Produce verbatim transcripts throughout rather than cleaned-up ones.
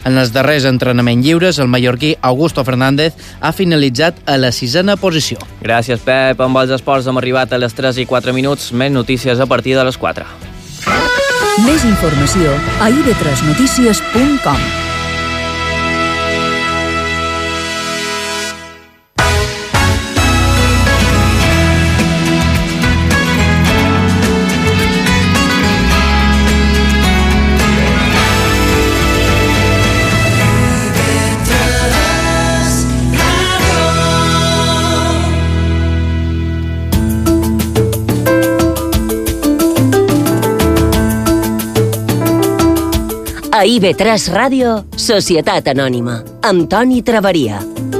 En els darrers entrenaments lliures, el mallorquí Augusto Fernández ha finalitzat a la sisena posició. Gràcies, Pep. Amb els esports hem arribat a les tres i quatre minuts. Més notícies a partir de les quatre. Més informació a i be tres notícies punt com. A i be tres Ràdio, Societat Anònima, amb Toni Traveria.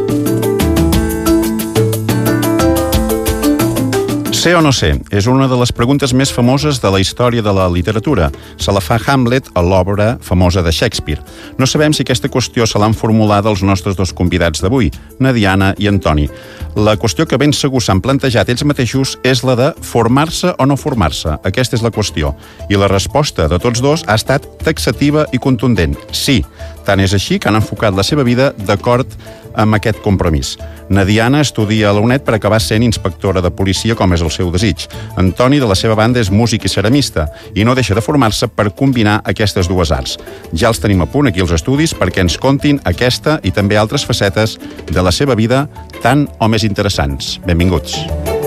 Ser o no ser és una de les preguntes més famoses de la història de la literatura. Se la fa Hamlet a l'obra famosa de Shakespeare. No sabem si aquesta qüestió se l'han formulat els nostres dos convidats d'avui, na Diana i en Toni. La qüestió que ben segur s'han plantejat ells mateixos és la de formar-se o no formar-se. Aquesta és la qüestió. I la resposta de tots dos ha estat taxativa i contundent. Sí, tant és així que han enfocat la seva vida d'acord amb aquest compromís. Na Diana estudia a la UNED per acabar sent inspectora de policia, com és el seu desig. Antoni, de la seva banda, és músic i ceramista i no deixa de formar-se per combinar aquestes dues arts. Ja els tenim a punt aquí als estudis perquè ens contin aquesta i també altres facetes de la seva vida tan o més interessants. Benvinguts.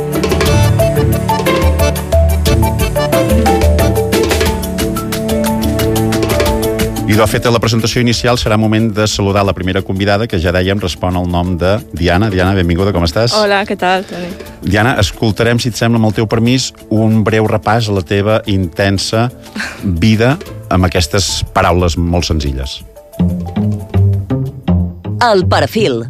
I de fet, a la presentació inicial serà moment de saludar la primera convidada, que ja dèiem respon al nom de Diana. Diana, benvinguda, com estàs? Hola, què tal, Toni? Diana, escoltarem, si et sembla, amb el teu permís, un breu repàs a la teva intensa vida amb aquestes paraules molt senzilles. El perfil.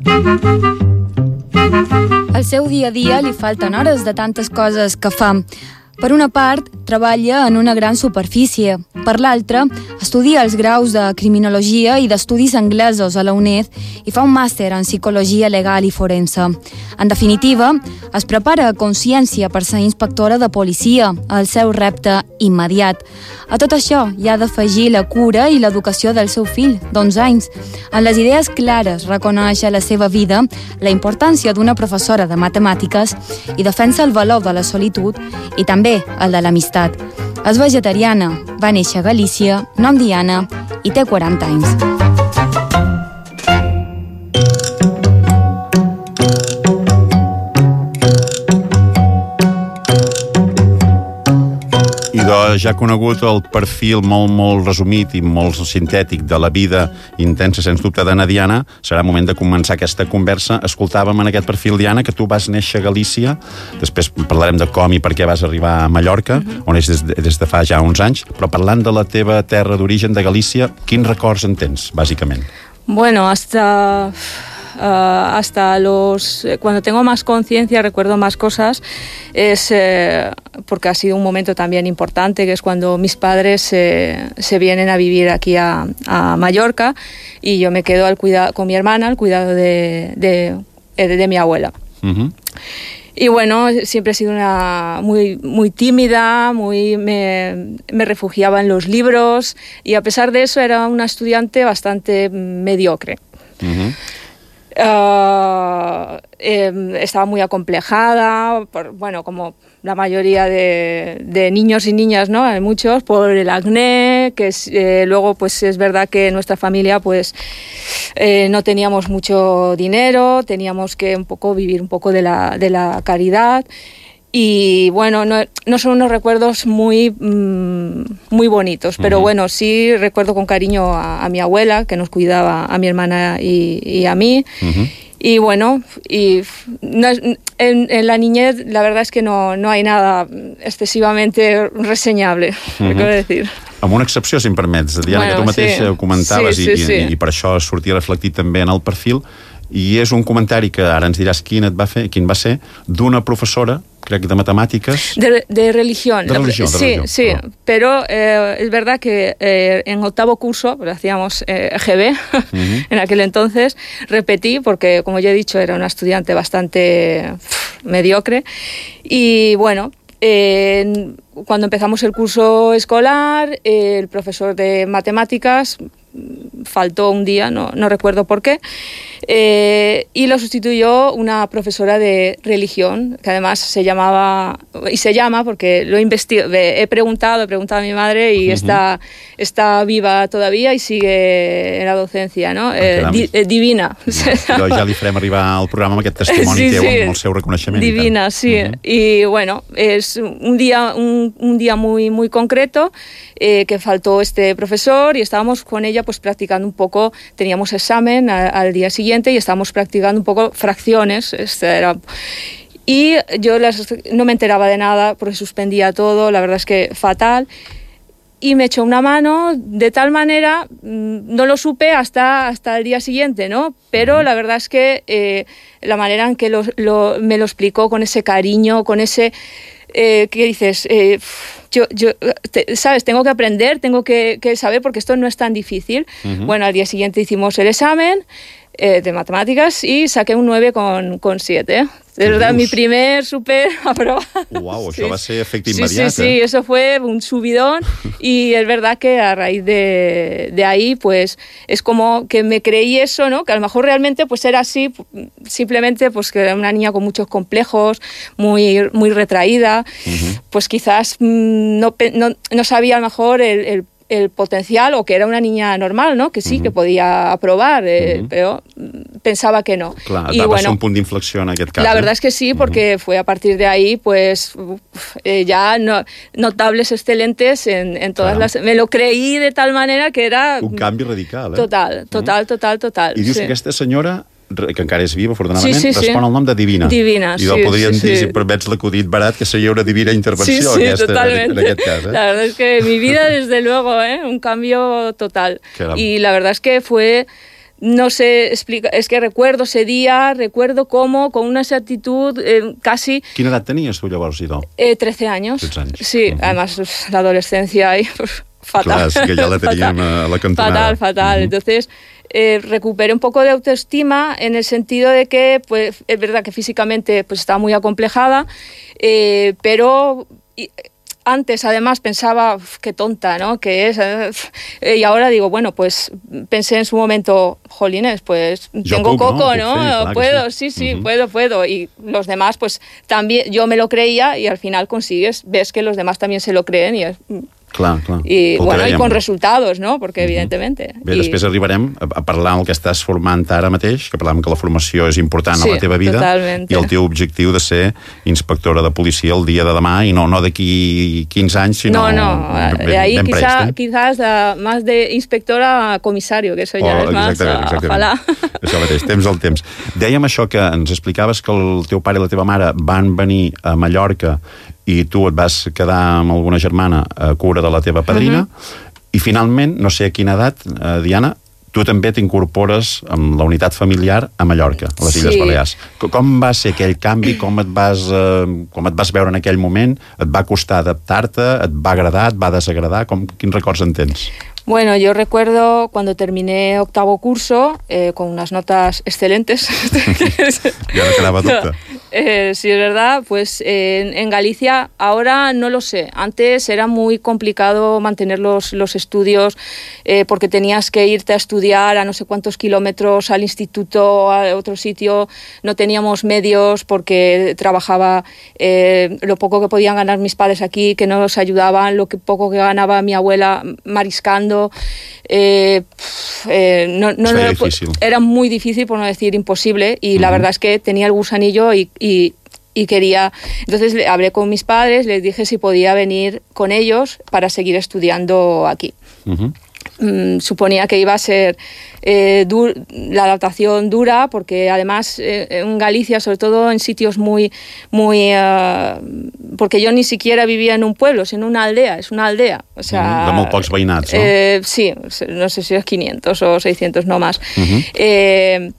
Al seu dia a dia li falten hores de tantes coses que fa. Per una part, treballa en una gran superfície. Per l'altra, estudia els graus de Criminologia i d'Estudis Anglesos a la UNED i fa un màster en Psicologia Legal i Forense. En definitiva, es prepara a consciència per ser inspectora de policia, el seu repte immediat. A tot això hi ha d'afegir la cura i l'educació del seu fill, d'onze anys. En les idees clares reconeix a la seva vida la importància d'una professora de matemàtiques i defensa el valor de la solitud i també el de l'amistat. És vegetariana, va néixer a Galícia, nom Diana, i té quaranta anys. Ja conegut el perfil molt, molt resumit i molt sintètic de la vida intensa, sens dubte, de na Diana, serà moment de començar aquesta conversa. Escoltàvem en aquest perfil, Diana, que tu vas néixer a Galícia, després parlarem de com i per què vas arribar a Mallorca, uh-huh. on és des de, des de fa ja uns anys, però parlant de la teva terra d'origen, de Galícia, quins records en tens, bàsicament? Bueno, hasta... Uh, hasta los... Cuando tengo más conciencia, recuerdo más cosas, es eh, porque ha sido un momento también importante, que es cuando mis padres eh, se vienen a vivir aquí a, a Mallorca y yo me quedo al cuidado, con mi hermana al cuidado de, de, de, de mi abuela. Uh-huh. Y bueno, siempre he sido una muy, muy tímida, muy, me, me refugiaba en los libros y a pesar de eso era una estudiante bastante mediocre. Uh-huh. Uh, eh, estaba muy acomplejada, por, bueno, como la mayoría de, de niños y niñas, ¿no? Hay muchos, por el acné, que es, eh, luego pues es verdad que en nuestra familia pues eh, no teníamos mucho dinero, teníamos que un poco vivir un poco de la, de la caridad. Y bueno, no, no son unos recuerdos muy, mmm, muy bonitos, pero uh-huh. bueno, sí recuerdo con cariño a, a mi abuela, que nos cuidaba a mi hermana y, y a mí. Uh-huh. Y bueno, y no, en, en la niñez la verdad es que no, no hay nada excesivamente reseñable, uh-huh. quiero decir. Amb una excepció, si em permets, Diana, bueno, que tu mateix sí. ho comentaves sí, sí, i, sí. i, i per això sortia reflectit també en el perfil, i és un comentari que ara ens diràs quin et va fer, quin va ser, d'una professora, crec, de matemàtiques... De, de religión. De religión, de sí, religión. Sí, oh. pero eh, es verdad que eh, en octavo curso, pues hacíamos eh, G B, uh-huh. en aquel entonces, repetí, porque como ya he dicho, era una estudiante bastante pff, mediocre, y bueno... Eh, cuando empezamos el curso escolar, eh, el profesor de matemáticas faltó un día, no, no recuerdo por qué, eh, y lo sustituyó una profesora de religión, que además se llamaba, y se llama porque lo he investigado, he preguntado, he preguntado a mi madre y uh-huh. está, está viva todavía y sigue en la docencia, no? Eh, di, eh, divina. No, ja li farem arribar al programa amb aquest testimoni sí, teu, sí. amb el seu reconeixement. Divina, sí. Uh-huh. Y bueno, es un día, un, un día muy, muy concreto eh, que faltó este profesor y estábamos con ella pues practicando un poco, teníamos examen a, al día siguiente y estábamos practicando un poco fracciones, este era, y yo las, no me enteraba de nada porque suspendía todo, la verdad es que fatal, y me echó una mano de tal manera, no lo supe hasta, hasta el día siguiente, ¿no? Pero la verdad es que eh, la manera en que lo, lo, me lo explicó con ese cariño, con ese... Eh, ¿qué dices? Eh, yo, yo te, ¿sabes? Tengo que aprender, tengo que, que saber porque esto no es tan difícil. Uh-huh. Bueno, al día siguiente hicimos el examen eh, de matemáticas y saqué un nueve con siete. De verdad, mi primer súper aprobado. Uau, això sí. va ser efecte sí, immediat. Sí, sí, sí, eso fue un subidón y es verdad que a raíz de, de ahí, pues, es como que me creí eso, ¿no? Que a lo mejor realmente, pues, era así, simplemente, pues, que era una niña con muchos complejos, muy, muy retraída, uh-huh. pues quizás no, no, no sabía a lo mejor el, el el potencial o que era una niña normal, ¿no? Que sí, uh-huh. que podía aprobar, eh, uh-huh. pero pensaba que no. Clar, y va bueno, ser un punt d'inflexió en aquest cas. La eh? verdad es que sí, porque uh-huh. fue a partir de ahí, pues, eh, ya no, notables excelentes en, en todas claro. las... Me lo creí de tal manera que era... Un canvi radical, eh? Total, total, total, total. I dius sí. que aquesta senyora que encara és viva, afortunadament, sí, sí, sí. respon al nom de Divina. Divina, I sí. I podríem sí, dir, sí. si permets l'acudit barat, que seria una divina intervenció sí, sí, aquesta, totalmente. en aquest cas. Eh? La verdad es que mi vida, desde luego, ¿eh? Un cambio total. Y la verdad es que fue... No sé explicar, es que recuerdo ese día, recuerdo cómo, con una actitud eh, casi... Quina edat tenies tu llavors, idò? Eh, trece años. trece anys. Sí, uh-huh. además pues, la adolescencia ahí, pues, fatal. Clar, sí que ja la teníem fatal, a la cantonada. Fatal, fatal. Uh-huh. Entonces... Eh, recuperé un poco de autoestima en el sentido de que, pues, es verdad que físicamente pues, estaba muy acomplejada, eh, pero y, antes además pensaba, uf, qué tonta, ¿no? Que es, eh, y ahora digo, bueno, pues pensé en su momento, jolines, pues yo tengo puc, coco, ¿no? ¿no? Fer, clar puedo, sí, sí, sí, uh-huh. puedo, puedo. Y los demás, pues también, yo me lo creía y al final consigues, ves que los demás también se lo creen y es... Clar, clar. I, bueno, i con resultados, no? Perquè, evidentment... Bé, I... després arribarem a parlar del que estàs formant ara mateix, que parlàvem que la formació és important sí, a la teva vida, totalmente. I el teu objectiu de ser inspectora de policia el dia de demà, i no, no d'aquí quinze anys, sinó... No, no, ben, de ahí ben quizá, prest, eh? quizás uh, más de inspectora a comisario, que eso ja oh, és més... Ojalà. Això mateix, temps al temps. Dèiem això, que ens explicaves que el teu pare i la teva mare van venir a Mallorca i tu et vas quedar amb alguna germana a cura de la teva padrina, uh-huh. i finalment, no sé a quina edat, eh, Diana, tu també t'incorpores amb la unitat familiar a Mallorca, a les Illes sí. Balears. Com va ser aquell canvi? Com et, vas, eh, com et vas veure en aquell moment? Et va costar adaptar-te? Et va agradar? Et va desagradar? Com, quins records en tens? Bueno, yo recuerdo cuando terminé octavo curso, eh, con unas notas excelentes. Ya no quedaba duda. Eh, sí, es verdad, pues eh, en, en Galicia ahora no lo sé. Antes era muy complicado mantener los, los estudios eh, porque tenías que irte a estudiar a no sé cuántos kilómetros al instituto, a otro sitio. No teníamos medios porque trabajaba eh, lo poco que podían ganar mis padres aquí, que no nos ayudaban, lo que poco que ganaba mi abuela mariscando. Eh, eh, no, no, no, era muy difícil, por no decir imposible, y uh-huh. la verdad es que tenía el gusanillo y, y, y quería... Entonces hablé con mis padres, les dije si podía venir con ellos para seguir estudiando aquí. Uh-huh. Mm, suponía que iba a ser eh, dur, la adaptación dura, porque además eh, en Galicia, sobre todo en sitios muy... muy uh, porque yo ni siquiera vivía en un pueblo, sino en una aldea, es una aldea. O sea, de molt pocs veïnats, no? Eh, sí, no sé si es quinientos o seiscientos, no más. Uh-huh. Eh,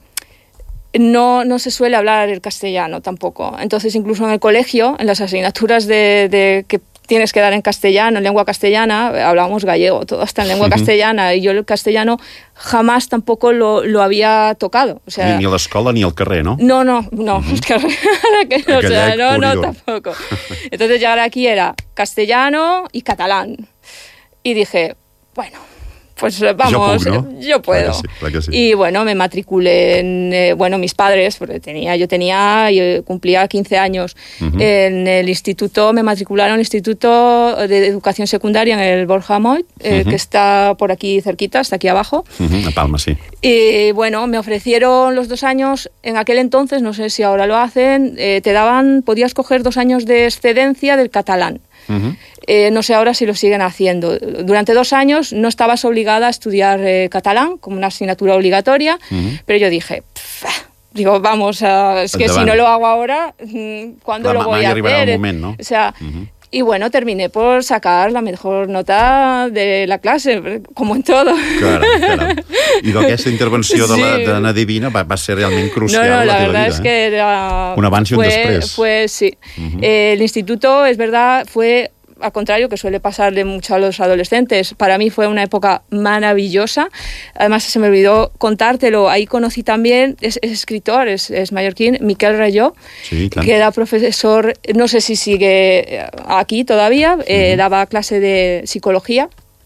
no, no se suele hablar el castellano tampoco. Entonces, incluso en el colegio, en las asignaturas de, de que tienes que dar en castellano, en lengua castellana, hablábamos gallego, todo está en lengua uh-huh. castellana, y yo el castellano jamás tampoco lo, lo había tocado. O sea, ni, ni a l'escola ni al carrer, ¿no? No, no, no, uh-huh. es que, que, o sea, no, no, tampoco. Entonces llegar aquí era castellano y catalán. Y dije, bueno, pues vamos, yo, puc, ¿no? yo puedo. Clar que sí, clar que sí. Y bueno, me matriculé en, eh, bueno, mis padres, porque tenía, yo tenía, yo cumplía quince años, uh-huh. en el instituto, me matricularon en el Instituto de Educación Secundaria en el Borja Moll, eh, uh-huh. que está por aquí cerquita, está aquí abajo. Uh-huh. A Palma, sí. Y bueno, me ofrecieron los dos años, en aquel entonces, no sé si ahora lo hacen, eh, te daban, podías coger dos años de excedencia del catalán. Uh-huh. Eh, no sé ahora si lo siguen haciendo. Durante dos años no estabas obligada a estudiar eh, catalán como una asignatura obligatoria, uh-huh. pero yo dije, digo, vamos, a, es que si no lo hago ahora, ¿cuándo lo voy a hacer? El moment, ¿no? O sea, uh-huh. y bueno, terminé por sacar la mejor nota de la clase, como en todo. Claro, claro. I d'aquesta intervenció de la, de la Divina va, va ser realment crucial. No, no, la, la verdad vida, es eh? que era... Un abans y un fue, després. Fue, sí. Uh-huh. eh, el instituto, es verdad, fue... al contrario, que suele pasarle mucho a los adolescentes. Para mí fue una época maravillosa. Además, se me olvidó contártelo. Ahí conocí también, es, es escritor, es, es mallorquín, Miquel Rayó, sí, claro. que era profesor, no sé si sigue aquí todavía, uh-huh. eh, daba clase de psicología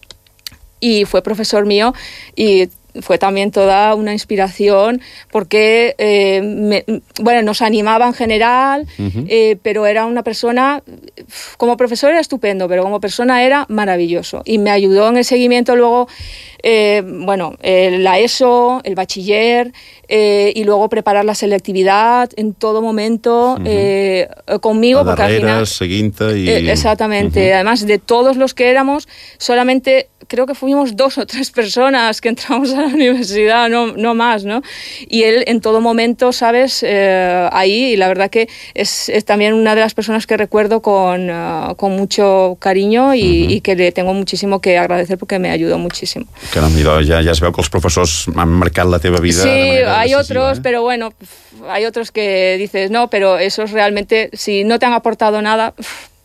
y fue profesor mío y fue también toda una inspiración porque eh, me, bueno, nos animaba en general, uh-huh. eh, pero era una persona, como profesor era estupendo, pero como persona era maravilloso y me ayudó en el seguimiento luego, eh, bueno, eh, la ESO, el bachiller, eh, y luego preparar la selectividad en todo momento, uh-huh. eh, conmigo, la porque al final... seguinte y... Eh, exactamente, uh-huh. además de todos los que éramos, solamente... creo que fuimos dos o tres personas que entramos a la universidad, no, no más, ¿no? Y él en todo momento, ¿sabes? Eh, ahí, y la verdad que es, es también una de las personas que recuerdo con, uh, con mucho cariño y, uh-huh. y que le tengo muchísimo que agradecer porque me ayudó muchísimo. Caram, ja, ja es veu que els professors han marcat la teva vida sí, de manera hay decisiva, otros, ¿eh? Pero bueno, hay otros que dices, no, pero esos realmente, si no te han aportado nada...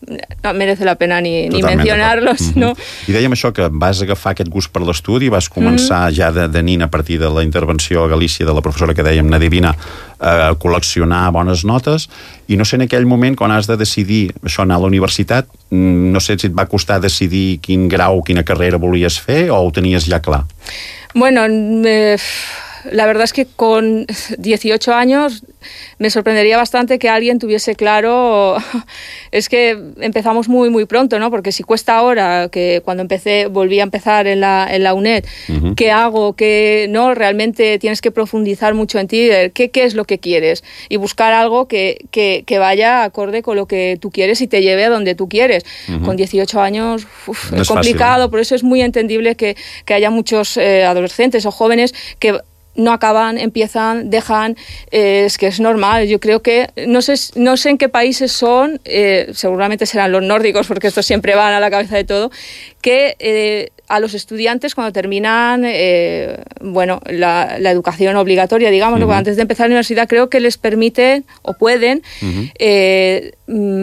no merece la pena ni, ni mencionarlos, mm-hmm. no? I dèiem això, que vas agafar aquest gust per l'estudi, vas començar mm. ja de, de nina a partir de la intervenció a Galícia de la professora que dèiem, na Divina, a col·leccionar bones notes, i no sé, en aquell moment, quan has de decidir això, anar a la universitat, no sé si et va costar decidir quin grau, quina carrera volies fer, o ho tenies ja clar? Bueno, eh, la verdad es que con dieciocho años me sorprendería bastante que alguien tuviese claro, es que empezamos muy muy pronto, ¿no? Porque si cuesta ahora, que cuando empecé, volví a empezar en la, en la UNED, uh-huh. ¿qué hago? ¿Qué no? Realmente tienes que profundizar mucho en ti, ¿qué, qué es lo que quieres? Y buscar algo que, que, que vaya acorde con lo que tú quieres y te lleve a donde tú quieres. Uh-huh. Con dieciocho años uf, no es complicado, fácil, ¿eh? Por eso es muy entendible que, que haya muchos eh, adolescentes o jóvenes que no acaban, empiezan, dejan, eh, es que es normal. Yo creo que, no sé, no sé en qué países son, eh, seguramente serán los nórdicos, porque estos siempre van a la cabeza de todo, que eh, a los estudiantes cuando terminan eh, bueno, la, la educación obligatoria, digamos, uh-huh. antes de empezar la universidad, creo que les permite o pueden uh-huh. eh,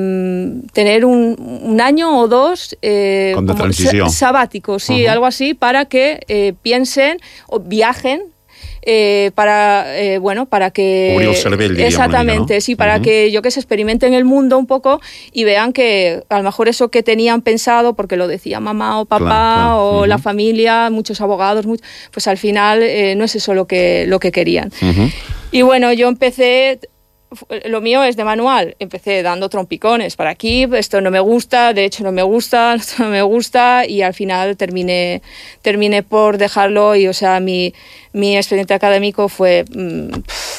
mm, tener un, un año o dos eh, como transición. sabático, sí, uh-huh. algo así, para que eh, piensen o viajen. Eh, para eh, bueno para que cubrir el cervell, diríem, exactamente, ¿no? sí, para uh-huh. que yo que se experimenten el mundo un poco y vean que a lo mejor eso que tenían pensado, porque lo decía mamá o papá claro, claro. o uh-huh. la familia, muchos abogados, mucho, pues al final eh, no es eso lo que lo que querían. Uh-huh. Y bueno, yo empecé. Lo mío es de manual, empecé dando trompicones para aquí, esto no me gusta, de hecho no me gusta, esto no me gusta, y al final terminé, terminé por dejarlo, y o sea, mi, mi expediente académico fue mmm,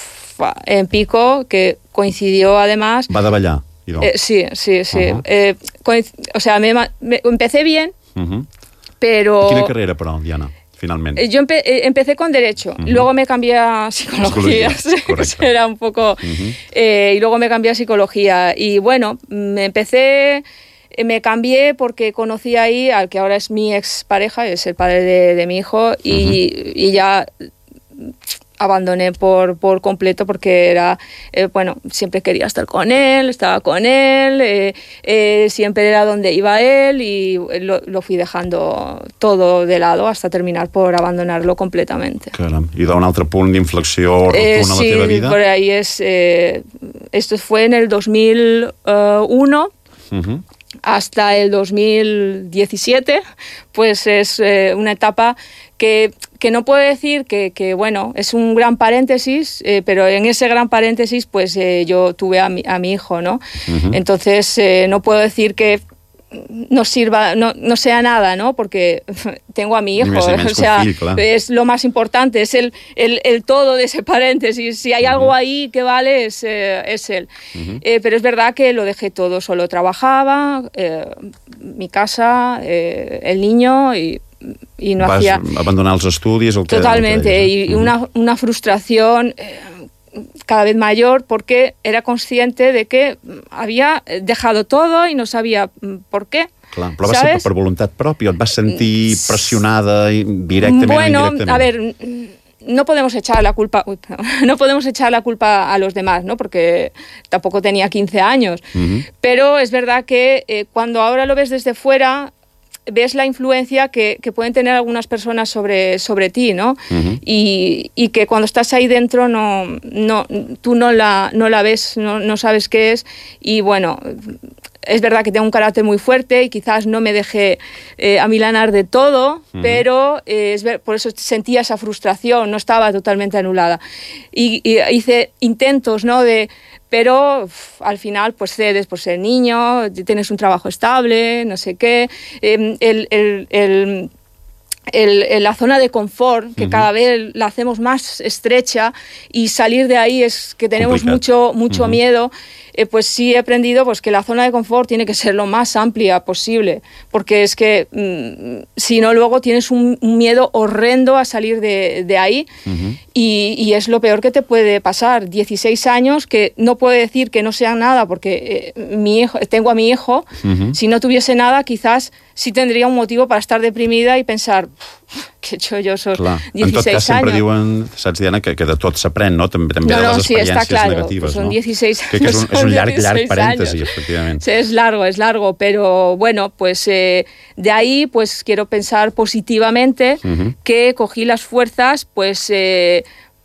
en pico, que coincidió además... Va de ballar, no? eh, sí, sí, sí. Uh-huh. Eh, coinc- o sea, me, me, empecé bien, uh-huh. pero... Quina carrera, però, Diana? Finalmente. Yo empe- empecé con Derecho, uh-huh. luego me cambié a Psicología, era un poco... Uh-huh. Eh, y luego me cambié a Psicología. Y bueno, me empecé... Me cambié porque conocí ahí al que ahora es mi expareja, es el padre de, de mi hijo, y, uh-huh. y ya... abandoné por, por completo porque era, eh, bueno, siempre quería estar con él, estaba con él, eh, eh, siempre era donde iba él y lo, lo fui dejando todo de lado hasta terminar por abandonarlo completamente. Caram. I d'un altre punt d'inflexió rotuna eh, a la sí, teva vida? por ahí es, eh, esto fue en el dos mil uno, uh-huh. Hasta el dos mil diecisiete, pues es eh, una etapa que, que no puedo decir que, que, bueno, es un gran paréntesis, eh, pero en ese gran paréntesis, pues eh, yo tuve a mi, a mi hijo, ¿no? Uh-huh. Entonces, eh, no puedo decir que no sirva, no, no sea nada, ¿no? Porque tengo a mi hijo, o sea, fill, es lo más importante, es el, el, el todo de ese paréntesis. Si hay uh-huh. algo ahí que vale, es, eh, es él. Uh-huh. Eh, pero es verdad que lo dejé todo, solo trabajaba, eh, mi casa, eh, el niño y... y no Vas hacía... abandonar els estudis? El que, Totalmente, el que y uh-huh. una, una frustración... Eh, cada vez mayor porque era consciente de que había dejado todo y no sabía por qué. Clar, però va ser per voluntat pròpia o et vas sentir pressionada directament bueno, o indirectament? A ver, no podemos echar la culpa uy, no podemos echar la culpa a los demás, ¿no? Porque tampoco tenía quince años. Uh-huh. Pero es verdad que eh, cuando ahora lo ves desde fuera ves la influencia que, que pueden tener algunas personas sobre, sobre ti, ¿no? Uh-huh. Y, y que cuando estás ahí dentro no, no, tú no la, no la ves, no, no sabes qué es. Y bueno, es verdad que tengo un carácter muy fuerte y quizás no me dejé eh, amilanar de todo, uh-huh. pero eh, es ver, por eso sentía esa frustración, no estaba totalmente anulada. Y, y hice intentos, ¿no? De... Pero uf, al final pues cedes por ser niño, tienes un trabajo estable, no sé qué. Eh, el, el, el, el, el, la zona de confort, que uh-huh. cada vez la hacemos más estrecha y salir de ahí es que tenemos Complicat. mucho, mucho uh-huh. miedo. Eh, pues sí he aprendido pues, que la zona de confort tiene que ser lo más amplia posible, porque es que mmm, si no luego tienes un, un miedo horrendo a salir de, de ahí uh-huh. y, y es lo peor que te puede pasar. dieciséis años, que no puedo decir que no sean nada, porque eh, mi hijo, tengo a mi hijo, uh-huh. si no tuviese nada quizás sí tendría un motivo para estar deprimida i pensar què he hecho jo, sos clar. dieciséis en tot cas, anys. sempre diuen, saps, Diana, que, que de tot s'aprèn, no? També, també no, no, de les sí, experiències claro. negatives, pues no? dieciséis años, que, que és un, és un llarg, llarg paréntesi, años. efectivament. Sí, es largo, es largo, pero bueno, pues eh, de ahí pues quiero pensar positivamente uh-huh. que cogí las fuerzas, pues eh,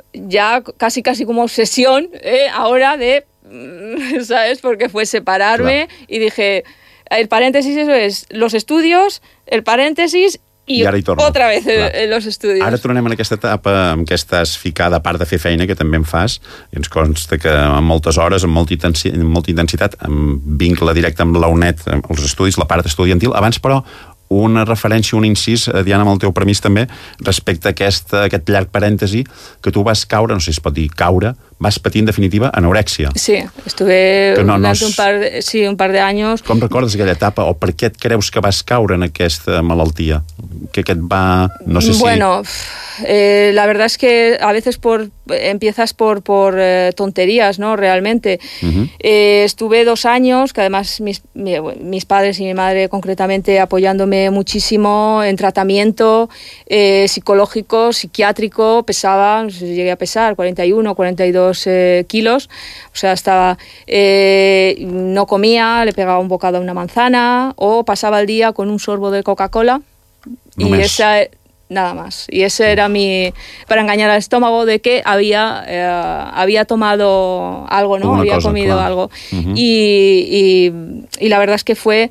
ya casi casi como obsesión, eh, ahora de, ¿sabes? Porque fue separarme claro. y dije... El paréntesis eso es los estudios, el paréntesis i, I otra vez en los estudios. Ara tornem en aquesta etapa en què estàs ficada, a part de fer feina, que també en fas, i ens consta que amb moltes hores, amb molta, intensi amb molta intensitat, amb vincle directe amb la U N E D, amb els estudis, la part estudiantil. Abans, però, una referència, un incís, Diana, amb el teu permís també, respecte a aquest, a aquest llarg parèntesi, que tu vas caure, no sé si es pot dir caure, vas patir en definitiva anorèxia. Sí, estuve no, no és... un, par de, sí, un par de años. Com recordes aquella etapa, o per què et creus que vas caure en aquesta malaltia? ¿Qué que va, no sé si... Bueno, eh, la verdad es que a veces por empiezas por, por eh, tonterías, ¿no? Realmente. Uh-huh. Eh, estuve dos años, que además mis, mi, mis padres y mi madre concretamente apoyándome muchísimo en tratamiento eh, psicológico, psiquiátrico, pesaba, no sé si llegué a pesar, cuarenta y uno, cuarenta y dos eh, kilos, o sea, estaba, eh, no comía, le pegaba un bocado a una manzana o pasaba el día con un sorbo de Coca-Cola. Y Només. esa, nada más. Y ese era mi... para engañar al estómago de que había, eh, había tomado algo, ¿no? Una había cosa, comido claro. algo. Uh-huh. y, y, y la verdad es que fue...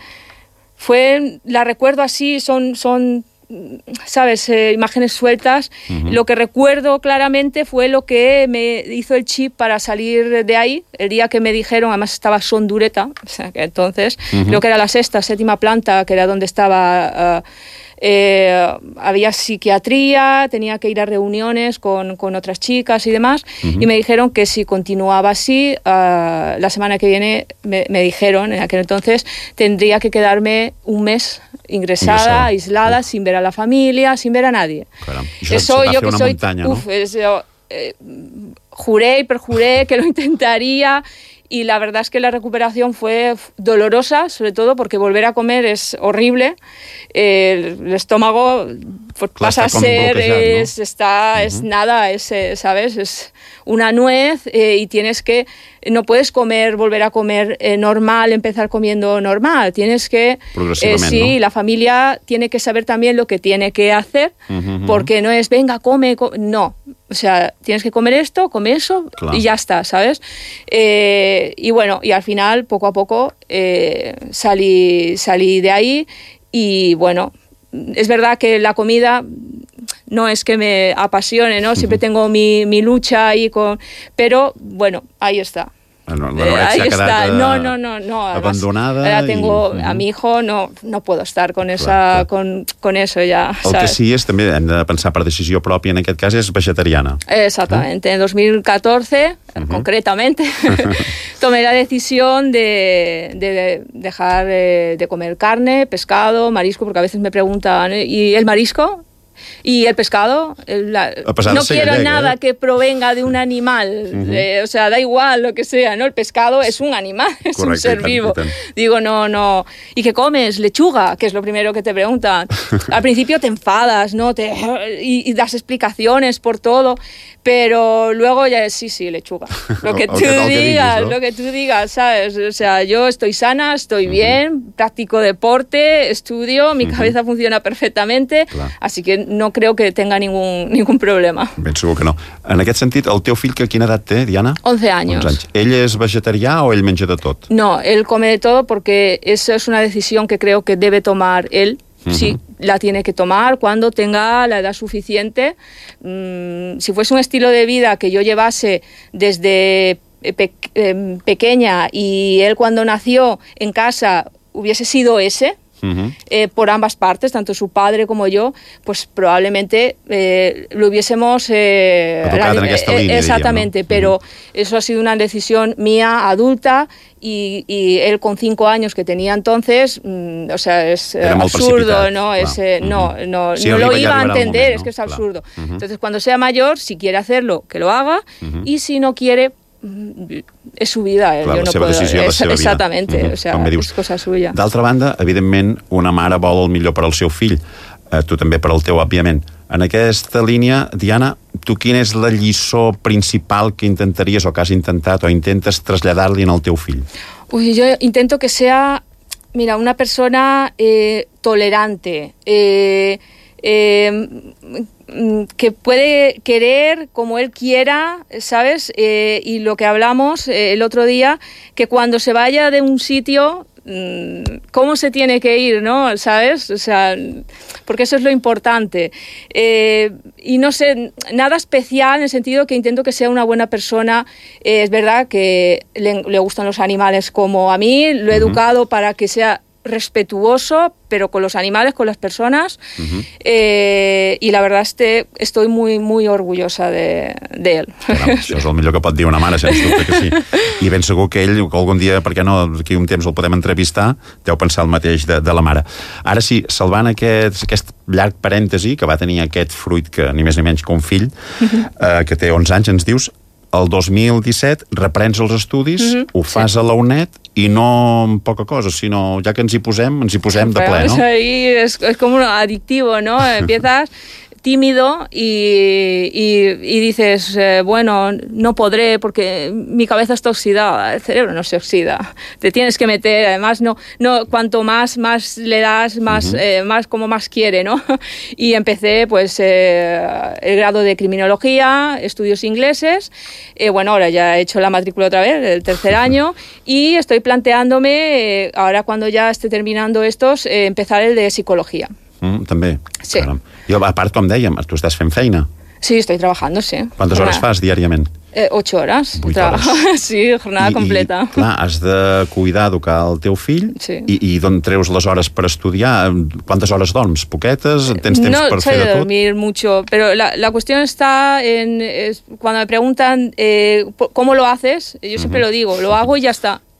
fue la recuerdo así, son... son ¿sabes? Eh, imágenes sueltas. Uh-huh. Lo que recuerdo claramente fue lo que me hizo el chip para salir de ahí. El día que me dijeron, además estaba Sondureta, o sea, que entonces, uh-huh. creo que era la sexta, séptima planta, que era donde estaba... Uh, Eh, había psiquiatría, tenía que ir a reuniones con, con otras chicas y demás, uh-huh. y me dijeron que si continuaba así, uh, la semana que viene me, me dijeron, en aquel entonces, tendría que quedarme un mes ingresada, Ingresada. aislada, uh. sin ver a la familia, sin ver a nadie. Caram. Eso yo que soy... Muntanya, ¿no? uf, eso, eh, juré y perjuré que lo intentaría. y la verdad es que la recuperación fue dolorosa, sobre todo porque volver a comer es horrible. Eh, el estómago pues, pasa a ser, es, ¿no? está, uh-huh. es nada, es, ¿sabes? Es una nuez eh, y tienes que, no puedes comer, volver a comer eh, normal, empezar comiendo normal, tienes que, eh, sí, ¿no? La familia tiene que saber también lo que tiene que hacer, uh-huh. porque no es, venga, come, come, no, o sea, tienes que comer esto, come eso, claro. y ya está, ¿sabes? Eh, y bueno, y al final, poco a poco, eh, salí, salí de ahí y bueno, es verdad que la comida no es que me apasione, ¿no? Siempre tengo mi, mi lucha ahí con... Pero, bueno, ahí está. Bueno, la ahí está. Eh, no, no, no, no. abandonada. Ahora tengo i... a mi hijo, no, no puedo estar con, esa, clar, clar. Con, con eso ya. El ¿sabes? que sí és, també hem de pensar per decisió pròpia, en aquest cas és vegetariana. Exactamente. ¿Eh? En dos mil catorce, uh-huh. concretamente, tomé la decisión de, de dejar de, de comer carne, pescado, marisco, porque a veces me preguntan, ¿y el marisco? Y el pescado, el, la, no quiero gallega, nada ¿eh? que provenga de un animal, uh-huh. eh, o sea, da igual lo que sea, ¿no? El pescado es un animal, es Correcte, un ser tant, vivo. Tant. Digo, no, no. ¿Y qué comes? Lechuga, que es lo primero que te preguntan. Al principio te enfadas, ¿no? Te, y, y das explicaciones por todo, pero luego ya es, sí, sí, lechuga. Lo que tú digas, diguis, ¿no? Lo que tú digas, ¿sabes? O sea, yo estoy sana, estoy uh-huh. bien, practico deporte, estudio, mi uh-huh. cabeza funciona perfectamente, Clar. Así que no creo que tenga ningún, ningún problema. Ben segur que no. En aquest sentit, el teu fill, que quina edat té, Diana? once años. anys. ¿Ell és vegetarià o ell menja de tot? No, él come de todo porque eso es una decisión que creo que debe tomar él. Uh-huh. Sí, la tiene que tomar cuando tenga la edad suficiente. Mm, si fuese un estilo de vida que yo llevase desde pe- eh, pequeña y él cuando nació en casa hubiese sido ese, Uh-huh. Eh, por ambas partes, tanto su padre como yo, pues probablemente eh, lo hubiésemos eh, la, en aquesta línia, exactamente, diríem, ¿no? Pero uh-huh. eso ha sido una decisión mía, adulta, y, y él con cinco años que tenía entonces, mmm, o sea, es eh, absurdo, ¿no? Es, eh, uh-huh. no, no, sí, no lo iba a entender, moment, es que es absurdo. Clar. Uh-huh. Entonces, cuando sea mayor, si quiere hacerlo, que lo haga, uh-huh. y si no quiere, és su vida, eh? Clar, jo la no seva puedo... decisió, és, la seva vida. Exactamente, uh-huh. o sea, és cosa suya. D'altra banda, evidentment, una mare vol el millor per al seu fill, eh, tu també per al teu, òbviament. En aquesta línia, Diana, tu quina és la lliçó principal que intentaries o que has intentat o intentes traslladar-li al teu fill? Uy, yo intento que sea, mira, una persona eh, tolerante, eh, eh, que puede querer como él quiera, ¿sabes? Eh, y lo que hablamos eh, el otro día, que cuando se vaya de un sitio, cómo se tiene que ir, ¿no? ¿Sabes? O sea, porque eso es lo importante. Eh, y no sé, nada especial en el sentido que intento que sea una buena persona. Eh, es verdad que le, le gustan los animales como a mí, lo he uh-huh. educado para que sea respetuoso, pero con los animales, con las personas, uh-huh. eh, i la verdad es que estoy muy, muy orgullosa de, de él. Bueno, això és el millor que pot dir una mare, sens dubte que sí. I ben segur que ell, que algun dia, per què no, d'aquí un temps el podem entrevistar, deu pensar el mateix de, de la mare. Ara sí, salvant aquest, aquest llarg parèntesi, que va tenir aquest fruit que ni més ni menys que un fill, uh-huh. eh, que té onze anys, ens dius, el dos mil disset reprens els estudis, uh-huh. ho fas sí. a la UNED i no amb poca cosa, sinó ja que ens hi posem, ens hi posem de ple, ¿no? Ahí es, es como adictivo, ¿no? Empiezas tímido y, y, y dices, eh, bueno, no podré porque mi cabeza está oxidada, el cerebro no se oxida, te tienes que meter, además no, no cuanto más, más le das, más, uh-huh. eh, más como más quiere, ¿no? Y empecé pues eh, el grado de criminología, estudios ingleses, eh, bueno, ahora ya he hecho la matrícula otra vez, el tercer año, y estoy planteándome, eh, ahora cuando ya esté terminando estos, eh, empezar el de psicología. Mm, també. Sí. Caram. I a part, com dèiem, tu estàs fent feina. Sí, estoy trabajando, sí. ¿Cuántas jornada. horas fas diàriament? Eh, ocho horas. Vuit hores. Sí, jornada I, completa. I, clar, has de cuidar, educar el teu fill, sí. i, i d'on treus les hores per estudiar? Quantes hores dorms? Poquetes? Tens temps no, per fer de tot? No, dormir mucho, pero la, la cuestión está en... Es, cuando me preguntan eh, ¿cómo lo haces? Yo siempre uh-huh. lo digo, lo hago y ya está.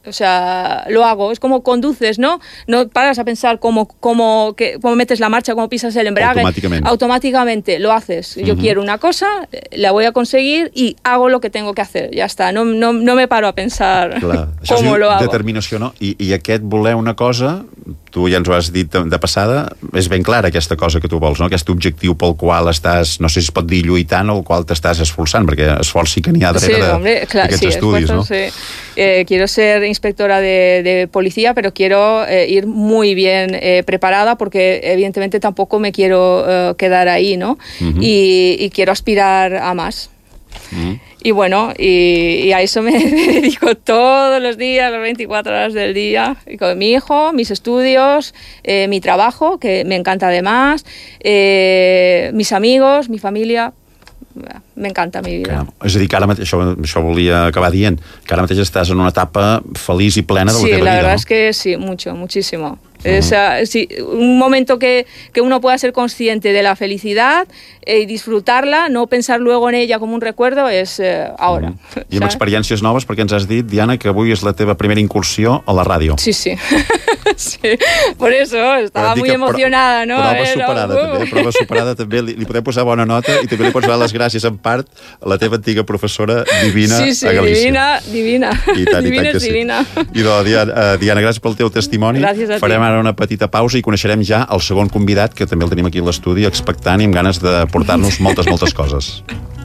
O sea, lo hago. Es como conduces, ¿no? No paras a pensar cómo, cómo, que, cómo metes la marcha, cómo pisas el embrague. Automáticamente. Automáticamente lo haces. Yo uh-huh. quiero una cosa, la voy a conseguir y hago lo que tengo que hacer. Ya está. No, no, no me paro a pensar Clar. cómo Això lo hago. Determinació, no? I, I aquest voler una cosa, tu ja ens ho has dit de, de passada, és ben clara aquesta cosa que tu vols, no? Aquest objectiu pel qual estàs, no sé si es pot dir lluitant, o el qual t'estàs esforçant, perquè esforç sí que n'hi ha darrere sí, hombre, clar, d'aquests sí, estudis, esfuerzo, no? Sí. Eh, quiero ser inspectora de, de policía, pero quiero eh, ir muy bien eh, preparada porque evidentemente tampoco me quiero eh, quedar ahí, ¿no? Uh-huh. y, y quiero aspirar a más. Uh-huh. Y bueno, y, y a eso me, me dedico todos los días, las veinticuatro horas del día, y con mi hijo, mis estudios, eh, mi trabajo, que me encanta además, eh, mis amigos, mi familia. M'encanta mi vida. Que, és a dir, que ara mateix, això, això volia acabar dient, que ara mateix estàs en una etapa feliç i plena de la sí, teva vida, la verdad no? es que sí, mucho, muchísimo. Uh-huh. Es, uh, sí, un momento que, que uno pueda ser consciente de la felicidad y eh, disfrutarla, no pensar luego en ella como un recuerdo, és eh, ahora. Uh-huh. I amb experiències noves, perquè ens has dit, Diana, que avui és la teva primera incursió a la ràdio. Sí, sí. sí. Por eso estaba muy emocionada, no? Prova eh, superada, no? també. Prova superada, també. Li, li podem posar bona nota i també li pots donar les gràcies en part a la teva antiga professora divina sí, sí, a Galícia. divina, divina. I tant, divina i tant que és divina. Sí. I doncs, Diana, Diana, gràcies pel teu testimoni. Gràcies a Farem ti. ara una petita pausa i coneixerem ja el segon convidat, que també el tenim aquí a l'estudi, expectant i amb ganes de portar-nos moltes, moltes coses.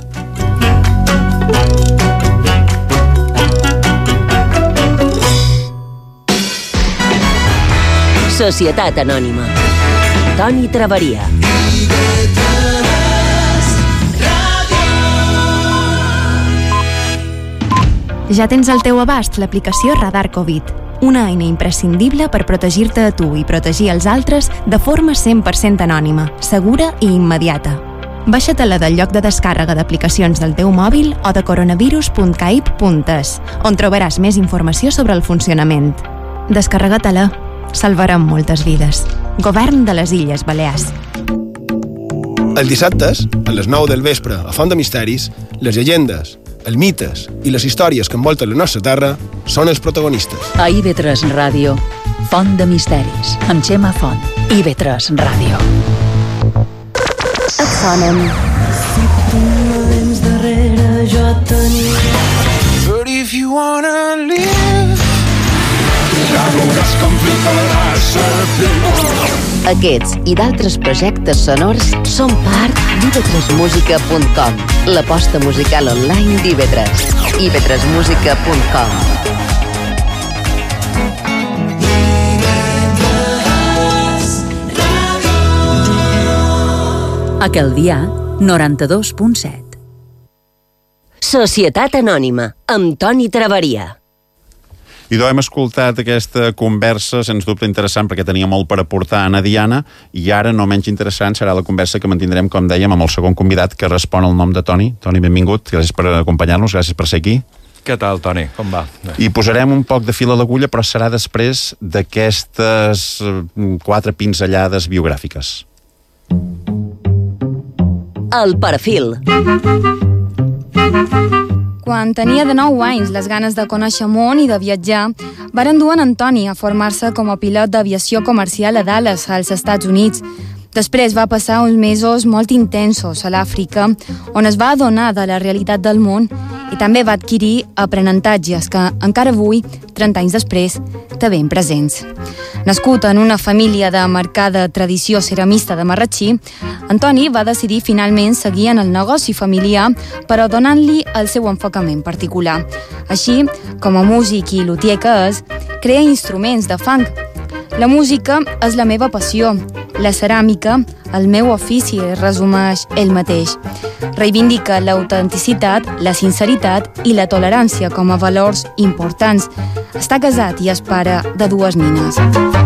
Societat Anònima. Toni Traveria. Ja tens al teu abast l'aplicació Radar Covid, una eina imprescindible per protegir-te a tu i protegir els altres de forma cent per cent anònima, segura i immediata. Baixa-te-la del lloc de descàrrega d'aplicacions del teu mòbil o de coronavirus punt caip punt es, on trobaràs més informació sobre el funcionament. Descarrega-te-la. Salvarem moltes vides. Govern de les Illes Balears. Els dissabtes, a les nou del vespre, a Font de Misteris, les llegendes, els mites i les històries que envolten la nostra terra són els protagonistes. A I V tres Ràdio, Font de Misteris, amb Xema Font. I V tres Ràdio. Et sonen. Si tu no vens darrere, jo et tenia. But if you wanna live, ja veuràs com fliparàs a Aquests i d'altres projectes sonors són part d'I V tres música punt com, l'aposta musical online d'I V tres. I V tres música punt com. Aquel dia, noranta-dos punt set. Societat Anònima, amb Toni Traveria. I doncs hem escoltat aquesta conversa, sens dubte interessant, perquè tenia molt per aportar a Anna Diana, i ara, no menys interessant, serà la conversa que mantindrem, com dèiem, amb el segon convidat que respon al nom de Toni. Toni, benvingut, gràcies per acompanyar-nos, gràcies per ser aquí. Què tal, Toni? Com va? I posarem un poc de fil a l'agulla, però serà després d'aquestes quatre pinzellades biogràfiques. El perfil. Quan tenia de nou anys les ganes de conèixer món i de viatjar, varen dur en Antoni a formar-se com a pilot d'aviació comercial a Dallas, als Estats Units. Després va passar uns mesos molt intensos a l'Àfrica, on es va adonar de la realitat del món i també va adquirir aprenentatges que encara avui, trenta anys després, té ben presents. Nascut en una família de marcada tradició ceramista de Marratxí, Antoni va decidir finalment seguir en el negoci familiar, però donant-li el seu enfocament particular. Així, com a músic i luthier que és, crea instruments de fang. La música és la meva passió, la ceràmica, el meu ofici, resumeix ell mateix. Reivindica l'autenticitat, la sinceritat i la tolerància com a valors importants. Està casat i és pare de dues nines.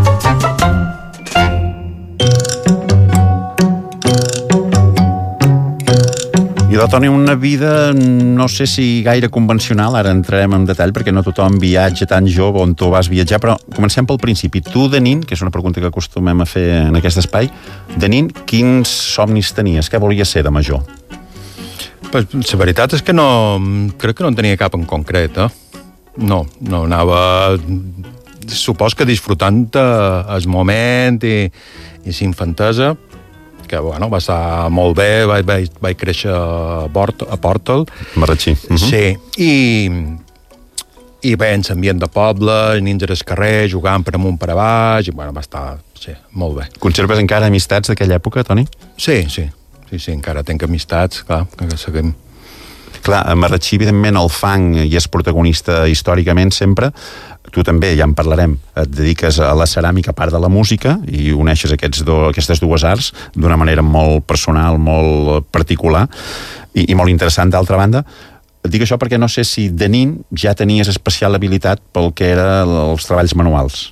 I de Toni, una vida, no sé si gaire convencional, ara entrarem en detall, perquè no tothom viatja tan jove on tu vas viatjar, però comencem pel principi. Tu, de nin, que és una pregunta que acostumem a fer en aquest espai, de nin, quins somnis tenies? Què volies ser de major? Pues, la veritat és que no... Crec que no en tenia cap en concret, eh? no, no, anava... Supos que disfrutant eh, el moment i, i l'infantesa, que bueno, va estar molt bé, vaig, vaig, vaig créixer a, Port, a Portal. Marratxí. Uh-huh. Sí, i, i bé, en l'ambient de poble, nins al carrer, jugant per amunt per a baix, i bueno, va estar, sí, molt bé. Conserves encara amistats d'aquella època, Toni? Sí, sí, sí, sí, encara tenc amistats, clar, que seguim. Clar, a Marratxí, evidentment, el fang hi és protagonista històricament sempre. Tu també, ja en parlarem, et dediques a la ceràmica a part de la música i uneixes aquests do, aquestes dues arts d'una manera molt personal, molt particular i, i molt interessant, d'altra banda. Et dic això perquè no sé si de nin ja tenies especial habilitat pel que eren els treballs manuals.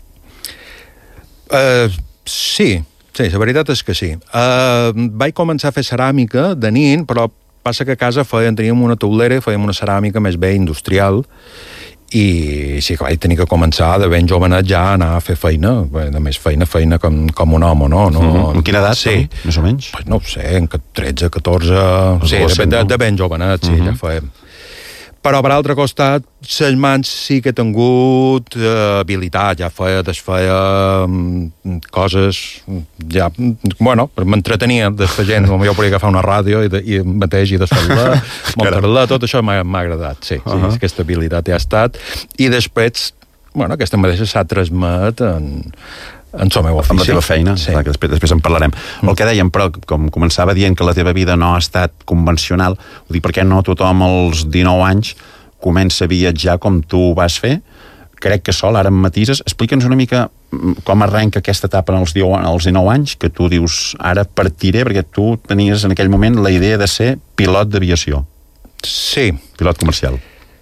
Uh, sí, sí, la veritat és que sí. Uh, vaig començar a fer ceràmica de nin, però passa que a casa feien, teníem una taulera, fèiem una ceràmica més bé industrial, i sí que vaig tenir que començar de ben jovenet ja a anar a fer feina, de més feina, feina com, com un home, no? no mm-hmm. En quina edat, sí. Toni, més o menys? Pues no ho sé, en tretze, catorze... Sí, de, de, de ben jovenet, sí, mm-hmm. ja fèiem. Però, per altre costat, les mans sí que he tingut eh, habilitat, ja feia, desfeia um, coses, ja, bueno, m'entretenia de fer gent, jo podia agafar una ràdio i, de, i mateix i desfer-la, muntar-la, tot això m'ha agradat, sí, sí, uh-huh. Aquesta habilitat ja ha estat, i després, bueno, aquesta mateixa s'ha transmet en... en el meu ofici. Amb la teva feina, sí. Clar, que després, després en parlarem. Mm. El que dèiem, però, com començava dient que la teva vida no ha estat convencional, ho dic perquè no tothom als dinou anys comença a viatjar com tu vas fer. Crec que sol, ara em matises. Explica'ns una mica com arrenca aquesta etapa als dinou anys, que tu dius, ara partiré, perquè tu tenies en aquell moment la idea de ser pilot d'aviació. Sí. Pilot comercial.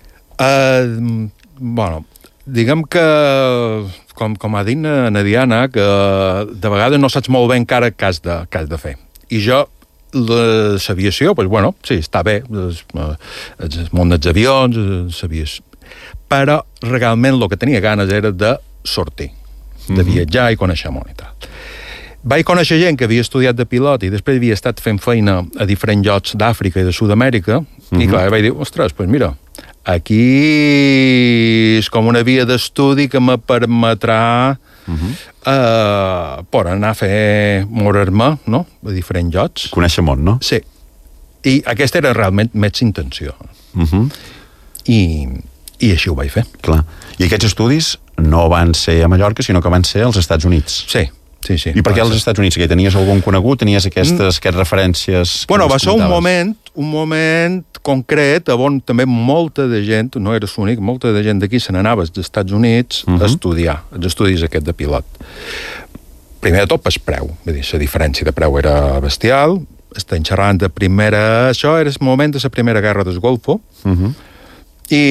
Uh, bueno, diguem que... Com, com ha dit na Diana, que de vegades no saps molt bé encara què has de, què has de fer. I jo, l'aviació, doncs, bueno, sí, està bé, el, el món dels avions, l'aviació. Però realment el que tenia ganes era de sortir, de mm-hmm. viatjar i conèixer món i tal. Vaig conèixer gent que havia estudiat de pilot i després havia estat fent feina a diferents llocs d'Àfrica i de Sud-amèrica, mm-hmm. i clar, vaig dir, ostres, doncs mira, aquí és com una via d'estudi que me permetrà uh-huh. uh, per anar a fer morir-me, no?, a diferents llocs. Conèixer món, no? Sí. I aquesta era realment més intenció. Uh-huh. I, I així ho vaig fer. Clar. I aquests estudis no van ser a Mallorca, sinó que van ser als Estats Units. Sí. Sí, sí. I per què als Estats Units? Que tenies algun conegut? Tenies aquestes, aquestes referències? Bueno, va ser un moment, un moment concret on també molta de gent, no eres l'únic, molta de gent d'aquí se n'anava als Estats Units uh-huh. a estudiar, els estudis aquest de pilot. Primer de tot, per preu. Vull dir, la diferència de preu era bestial. Estem xerrant de primera... Això era el moment de la primera guerra del Golfo. Uh-huh. I...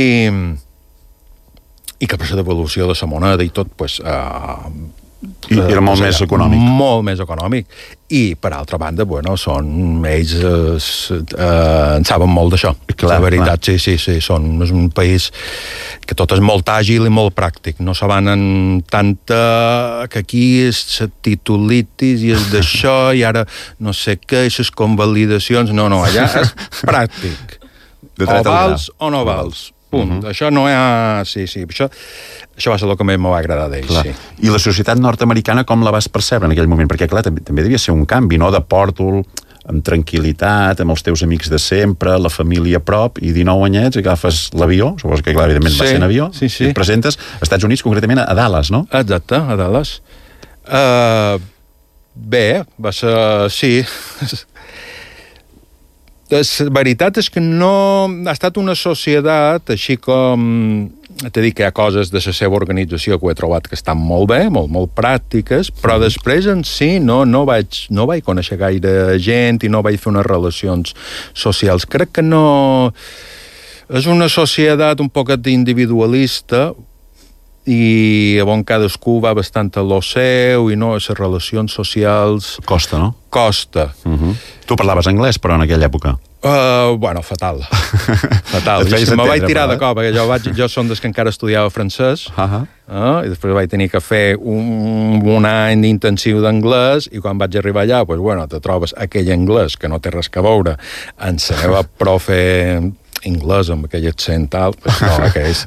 I que per la devaluació de la moneda i tot, doncs... Uh, I era molt més econòmic. Molt més econòmic. I, per altra banda, bueno, són... Ells eh, eh, en saben molt d'això. Clar, la veritat, clar. sí, sí, sí. Són, és un país que tot és molt àgil i molt pràctic. No se van en tanta... que aquí és la titulitis i és d'això i ara no sé què, i les convalidacions... No, no, allà és pràctic. O vals o no vals. Punt. Uh-huh. Això no hi ha... Sí, sí. Això, això va ser el que més m'ha agradat d'ells, sí. I la societat nord-americana com la vas percebre en aquell moment? Perquè, clar, també, també devia ser un canvi, no?, de Pòrtol, amb tranquil·litat, amb els teus amics de sempre, la família a prop, i dinou anyets, agafes l'avió, suposo que, clar, evidentment sí, va ser en avió, sí, sí. i et presentes als Estats Units, concretament a Dallas, no? Exacte, a Dallas. Uh, bé, va ser... Sí... La veritat és que no... Ha estat una societat, així com... T'he dit que hi ha coses de la seva organització que ho he trobat que estan molt bé, molt, molt pràctiques, però després en si no, no, vaig, no vaig conèixer gaire gent i no vaig fer unes relacions socials. Crec que no... És una societat un poc individualista i on cadascú va bastant a lo seu i no, les relacions socials... Costa, no? Costa. Uh-huh. Tu parlaves anglès, però, en aquella època? Uh, bueno, fatal. Fatal. Me vaig tirar de cop, perquè jo, vaig, jo som des que encara estudiava francès, uh-huh. uh, i després vaig tenir que fer un, un any intensiu d'anglès, i quan vaig arribar allà, pues, bueno, te trobes aquell anglès que no té res a veure amb la meva profe anglès amb aquell accent tal, pues no, que és...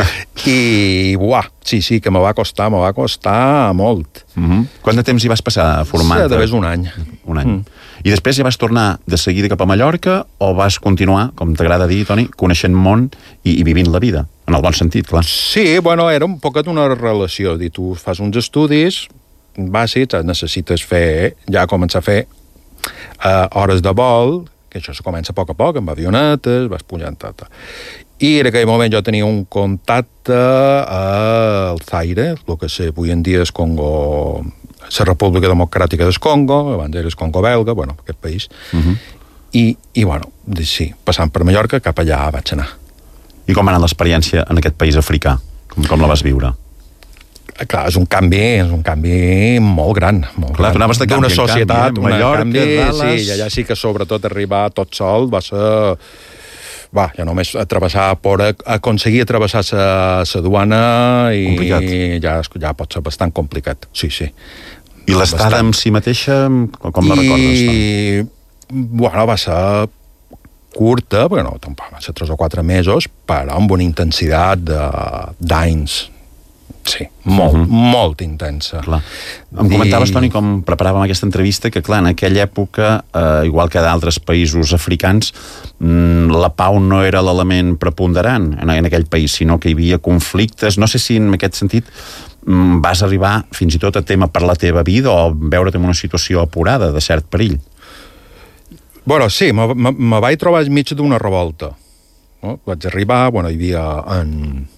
I, uah, sí, sí, que me va costar, me va costar molt. Mm-hmm. Quant de temps hi vas passar formant-te? Sí, de vegades un any. Un any. Mm. I després ja vas tornar de seguida cap a Mallorca o vas continuar, com t'agrada dir, Toni, coneixent món i, i vivint la vida, en el bon sentit, clar. Sí, bueno, era un poquet una relació. Dir, tu fas uns estudis bàsics, necessites fer, ja començar a fer uh, hores de vol, que això se comença a poc a poc, amb avionetes, vas pujant tot. I en aquell moment jo tenia un contacte al Zaire, el que sé, avui en dia és Congo, la República Democràtica del Congo, abans era el Congo belga, bueno, aquest país, uh-huh. I, i bueno, sí, passant per Mallorca, cap allà vaig anar. I com va anar l'experiència en aquest país africà? Com, com la vas viure? Clar, és un canvi, és un canvi molt gran, molt Clar, gran. Tu anaves de canvi d'una societat, en canvi, eh? Mallorca, canvi, Dallas... Sí, i allà sí que sobretot arribar tot sol va ser... Va, ja només atravessar, por aconseguir atravessar la duana i complicat. ja, ja pot ser bastant complicat, sí, sí. I l'estada en si mateixa, com la recordes? I, bueno, va ser curta, perquè no, tampoc va ser tres o quatre mesos, però amb una intensitat d'anys. Sí, molt, uh-huh. molt intensa. Clar. Em I... comentaves, Toni, com preparàvem aquesta entrevista, que clar, en aquella època, eh, igual que d'altres països africans, mmm, la pau no era l'element preponderant en, en aquell país, sinó que hi havia conflictes. No sé si en aquest sentit mmm, vas arribar fins i tot a tema per la teva vida o veure't en una situació apurada de cert perill. Bueno, sí, me, me, me vaig trobar enmig d'una revolta. No? Vaig arribar, bueno, hi havia en...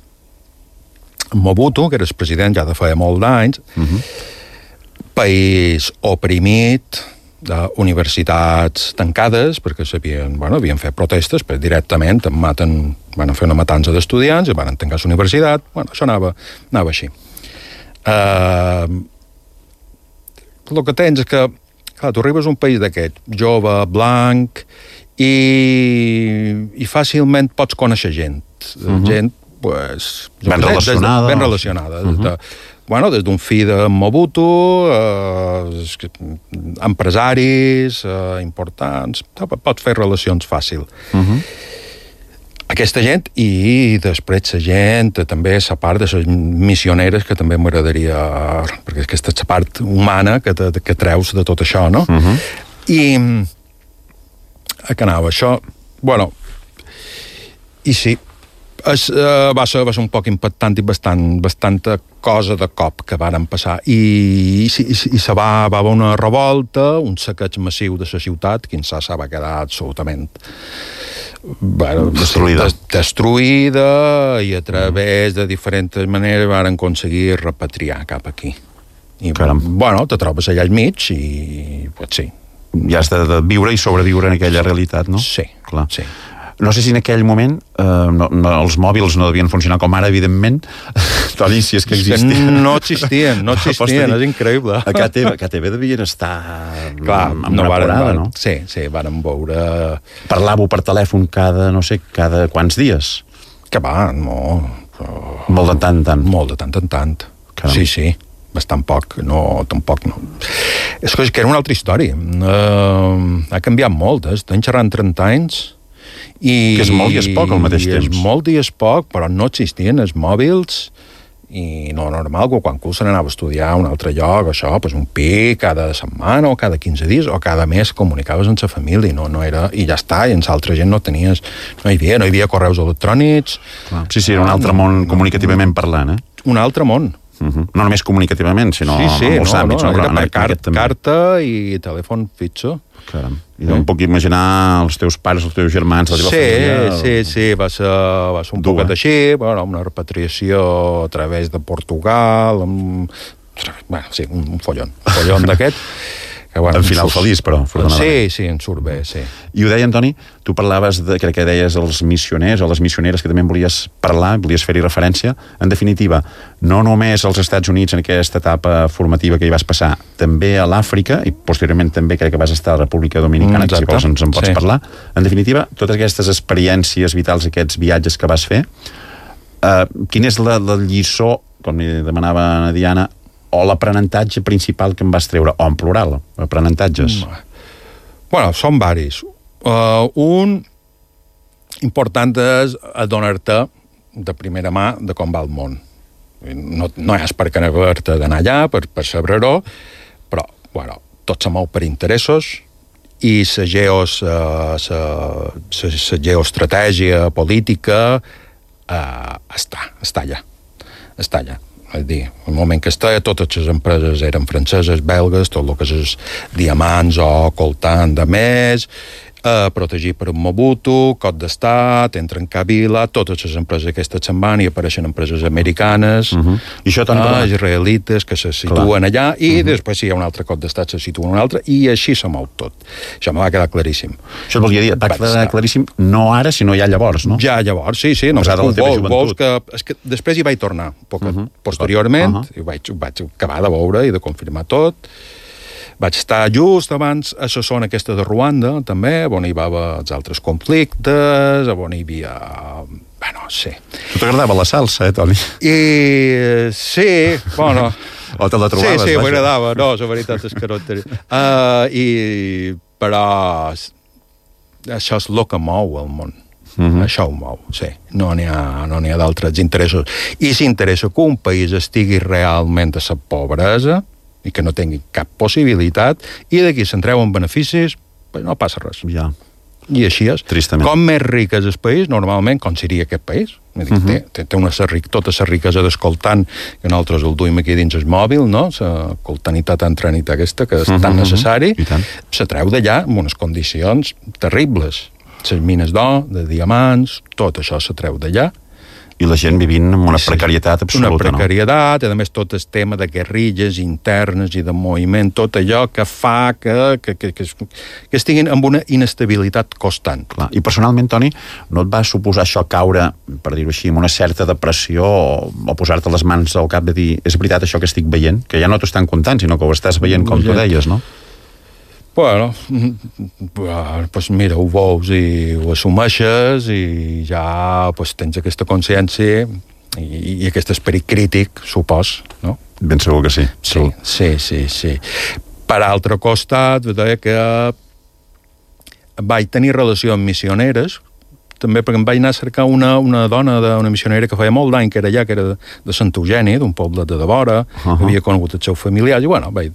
Mobutu, que era el president ja de feia molt d'anys, uh-huh. país oprimit, universitats tancades, perquè sabien, bueno, havien fet protestes, però directament em maten, van fer una matança d'estudiants i van tancar la universitat, bueno, això anava, anava així. Uh, el que tens és que, clar, tu arribes a un país d'aquest, jove, blanc, i, i fàcilment pots conèixer gent, uh-huh. gent pues, ben sé, relacionada. Des, ben relacionada. Uh-huh. Des de, bueno, des d'un fill de Mobutu, eh, empresaris eh, importants, pots fer relacions fàcil. Uh-huh. Aquesta gent i després la gent, també la part de les missioneres, que també m'agradaria, perquè aquesta és la part humana que, te, que treus de tot això, no? Uh-huh. I a què anava això? Bueno, i sí, Es, uh, va, ser, va ser un poc impactant i bastant, bastanta cosa de cop que varen passar i, i, i, i se va, va haver una revolta, un saqueig massiu de la ciutat, Kinshasa va quedar absolutament bueno, destruïda. Des, destruïda i a través de diferents maneres varen aconseguir repatriar cap aquí i Caram. bueno, te trobes allà al mig i pues sí, ja has de, de viure i sobreviure en aquella realitat, no? Sí, clar. Sí. No sé si en aquell moment eh, no, no, els mòbils no devien funcionar com ara, evidentment. Toni, si és que existien. No existien, no existien, és increïble. A K T V, a K T V devien estar Clar, amb no una varen, apurada, varen, no? Sí, sí, varen veure... Parlàveu per telèfon cada, no sé, cada quants dies? Que va, no... Però... Molt de tant en tant. Molt de tant en tant. Caram. Sí, sí, bastant poc, no, tampoc no. És que era una altra història. Uh, ha canviat molt, eh? Estan xerrant trenta anys... I, que és molt i és poc al mateix temps. És molt i és poc, però no existien els mòbils i no normal que quan se n'anava a estudiar a un altre lloc, això, pues un pic cada setmana o cada quinze dies o cada mes comunicaves amb la família no, no era, i ja està, i amb l'altra gent no tenies, no hi havia, no hi havia correus electrònics. Clar. Sí, sí, era un altre món comunicativament parlant, eh? Un altre món. Uh-huh. No només comunicativament, sinó sí, sí, en molts no, àmbits. No, no, era per car- també. carta i telèfon fitxo. Caram. I no em puc imaginar els teus pares, els teus germans, la teva sí, família... Sí, sí, va ser, va ser un Dur, poquet eh? així, bueno, una repatriació a través de Portugal, amb... bueno, sí, un follon, un follon d'aquest. Que, bueno, en final surt... feliç, però. Sí, sí, en surt bé, sí. I ho deia, Antoni, tu parlaves, de, crec que deies els missioners o les missioneres que també en volies parlar, volies fer-hi referència. En definitiva, no només als Estats Units en aquesta etapa formativa que hi vas passar, també a l'Àfrica, i posteriorment també crec que vas estar a la República Dominicana, mm, que si vols ens en pots sí. parlar. En definitiva, totes aquestes experiències vitals, aquests viatges que vas fer, eh, quina és la, la lliçó, com li demanava a Diana, o l'aprenentatge principal que em vas treure, o en plural, aprenentatges? Bueno, són varis. Uh, un important és adonar-te de primera mà de com va el món. No, no hi has per què haver-te d'anar allà, per, per saber-ho, però, bueno, tot se mou per interessos i la geos, la geoestratègia política eh, està, està allà. Està allà. És dir, el moment que està, totes les empreses eren franceses, belgues, tot el que és els diamants o coltant de més, eh, protegit per un Mobutu, cop d'estat, entra en Kabila, totes les empreses aquestes se'n van i apareixen empreses americanes, uh -huh. I això, Toni, eh, israelites, que se situen Clar. allà, i uh -huh. després si hi ha un altre cop d'estat se situen un altre, i així se mou tot. Això me va quedar claríssim. Això volia dir, va quedar va claríssim no ara, sinó ja llavors, no? Ja llavors, sí, sí. No, Basada en la teva joventut. Vols que, és que després hi vaig tornar, un poc uh -huh. posteriorment, uh -huh. i ho vaig, ho vaig acabar de veure i de confirmar tot. Vaig estar just abans a la zona aquesta de Ruanda, també, on hi va haver els altres conflictes, on hi havia... Bueno, sí. Tu t'agradava la salsa, eh, Toni? I... Sí, bueno... O te la trobaves, Sí, sí, vaja. m'agradava, no, la veritat és que no tenia... Uh, I... Però... Això és el que mou el món. Uh-huh. Això ho mou, sí. No n'hi ha, no n'hi ha d'altres interessos. I si interessa que un país estigui realment a la pobresa i que no tingui cap possibilitat, i d'aquí se'n treuen beneficis, pues no passa res. Ja. I així és. Tristament. Com més ric és el país, normalment, com seria aquest país? Dir, uh-huh. té, té, té una ric, tota la riquesa d'escoltant, que nosaltres el duim aquí dins el mòbil, no? La coltanitat entrenita aquesta, que és uh-huh. tan necessari, se treu d'allà amb unes condicions terribles. Les mines d'or, de diamants, tot això se treu d'allà. I la gent vivint amb una precarietat absoluta, una precarietat, no? A més tot el tema de guerrilles internes i de moviment, tot allò que fa que, que, que, que, que estiguin amb una inestabilitat constant. Clar. I personalment, Toni, no et va suposar això caure, per dir-ho així, amb una certa depressió o, o posar-te les mans al cap de dir, és veritat això que estic veient? Que ja no t'ho estan contant, sinó que ho estàs veient com tu deies, no? Bueno, pues mira, ho veus i ho assumeixes i ja pues, tens aquesta consciència i, i aquest esperit crític, supos, no? Ben segur que sí. Sí, sí, sí, sí. Per altre costat, que vaig tenir relacions missioneres, també perquè em vaig anar a cercar una, una dona, de, una missionera que feia molt d'any que era allà, que era de, de Sant Eugeni, d'un poble de Devora, uh-huh. que havia conegut els seus familiars, i bueno, vaig...